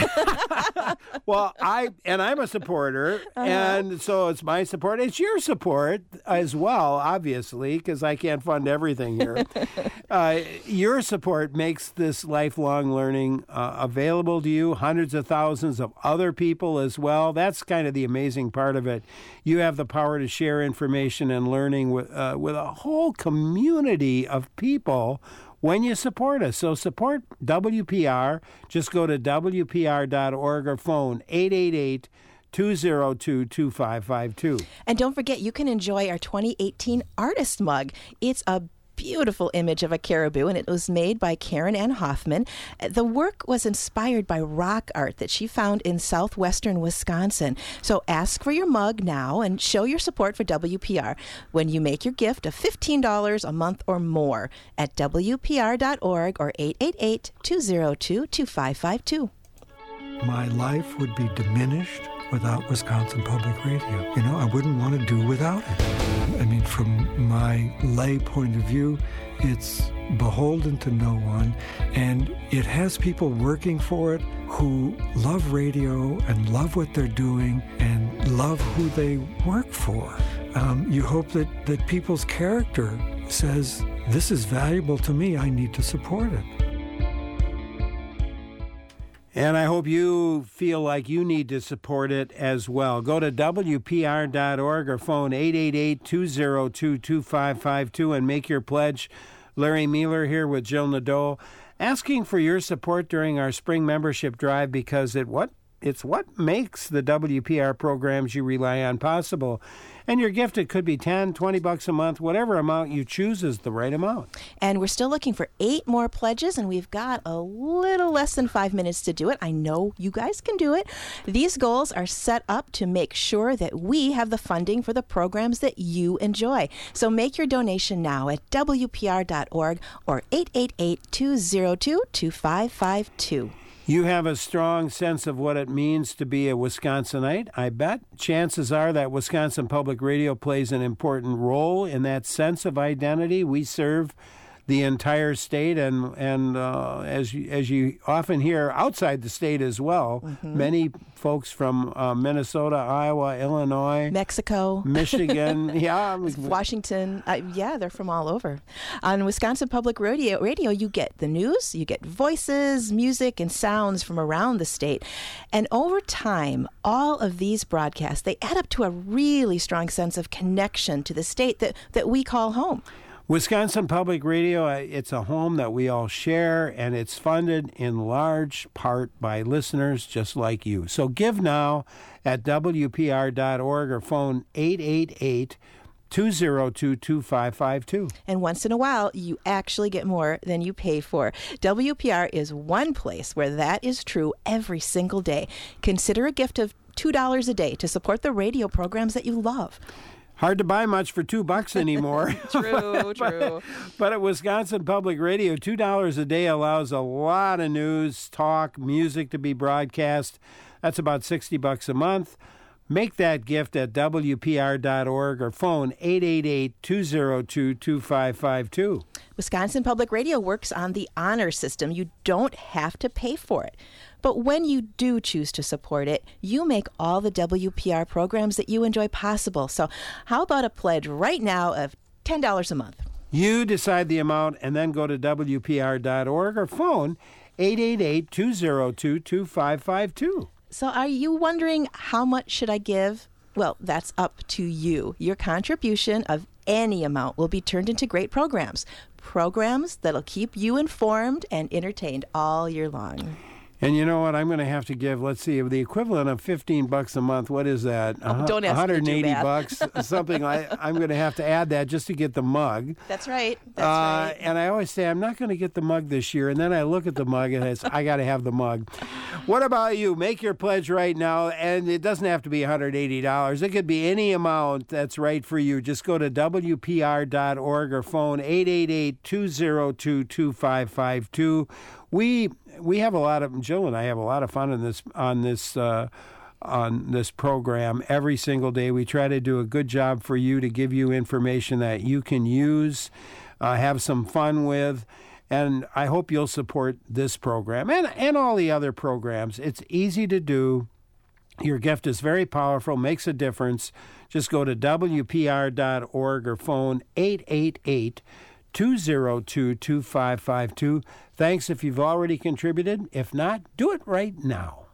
that. Well, I and I'm a supporter, uh-huh. and so it's my support. It's your support as well, obviously, because I can't fund everything here. uh, your support makes this lifelong learning uh, available to you, hundreds of thousands of other people as well. That's kind of the amazing part of it. You have the power to share information and learning with uh, with a whole community of people when you support us. So support W P R. Just go to W P R dot org or phone eight eight eight, two oh two, two five five two. And don't forget, you can enjoy our twenty eighteen Artist Mug. It's a beautiful image of a caribou, and it was made by Karen Ann Hoffman. The work was inspired by rock art that she found in southwestern Wisconsin. So ask for your mug now and show your support for W P R when you make your gift of fifteen dollars a month or more at W P R dot org or eight eight eight, two oh two, two five five two. My life would be diminished without Wisconsin Public Radio. You know, I wouldn't want to do without it. I mean, from my lay point of view, it's beholden to no one, and it has people working for it who love radio and love what they're doing and love who they work for. Um, you hope that, that people's character says, this is valuable to me, I need to support it. And I hope you feel like you need to support it as well. Go to W P R dot org or phone eight eight eight, two oh two, two five five two and make your pledge. Larry Mealer here with Jill Nadeau, asking for your support during our spring membership drive because it what it's what makes the W P R programs you rely on possible. And your gift, it could be ten, twenty bucks a month, whatever amount you choose is the right amount. And we're still looking for eight more pledges, and we've got a little less than five minutes to do it. I know you guys can do it. These goals are set up to make sure that we have the funding for the programs that you enjoy. So make your donation now at W P R dot org or eight eight eight, two oh two, two five five two. You have a strong sense of what it means to be a Wisconsinite, I bet. Chances are that Wisconsin Public Radio plays an important role in that sense of identity. We serve the entire state, and and uh, as you, as you often hear outside the state as well, mm-hmm. many folks from uh, Minnesota, Iowa, Illinois, Mexico, Michigan, yeah, Washington, uh, yeah, they're from all over. On Wisconsin Public Radio, radio, you get the news, you get voices, music, and sounds from around the state, and over time, all of these broadcasts they add up to a really strong sense of connection to the state that that we call home. Wisconsin Public Radio, it's a home that we all share, and it's funded in large part by listeners just like you. So give now at W P R dot org or phone eight eight eight, two oh two, two five five two. And once in a while, you actually get more than you pay for. W P R is one place where that is true every single day. Consider a gift of two dollars a day to support the radio programs that you love. Hard to buy much for two bucks anymore. True, true. But, but at Wisconsin Public Radio, two dollars a day allows a lot of news, talk, music to be broadcast. That's about sixty bucks a month. Make that gift at W P R dot org or phone eight eight eight, two oh two, two five five two. Wisconsin Public Radio works on the honor system. You don't have to pay for it. But when you do choose to support it, you make all the W P R programs that you enjoy possible. So how about a pledge right now of ten dollars a month? You decide the amount and then go to W P R dot org or phone eight eight eight, two oh two, two five five two. So are you wondering how much should I give? Well, that's up to you. Your contribution of any amount will be turned into great programs. Programs that'll keep you informed and entertained all year long. And you know what? I'm going to have to give, let's see, the equivalent of fifteen bucks a month. What is that? Oh, don't ask one hundred eighty me to do bucks, something like. I'm going to have to add that just to get the mug. That's right. That's uh, right. And I always say I'm not going to get the mug this year, and then I look at the mug and it's I got to have the mug. What about you? Make your pledge right now, and it doesn't have to be one hundred eighty dollars. It could be any amount that's right for you. Just go to W P R dot org or phone eight eight eight, two oh two, two five five two. We we have a lot of Jill and I have a lot of fun on this on this uh, on this program every single day. We try to do a good job for you to give you information that you can use, uh, have some fun with, and I hope you'll support this program and and all the other programs. It's easy to do. Your gift is very powerful, makes a difference. Just go to W P R dot org or phone eight eight eight, two oh two, two five five two. Thanks if you've already contributed. If not, do it right now.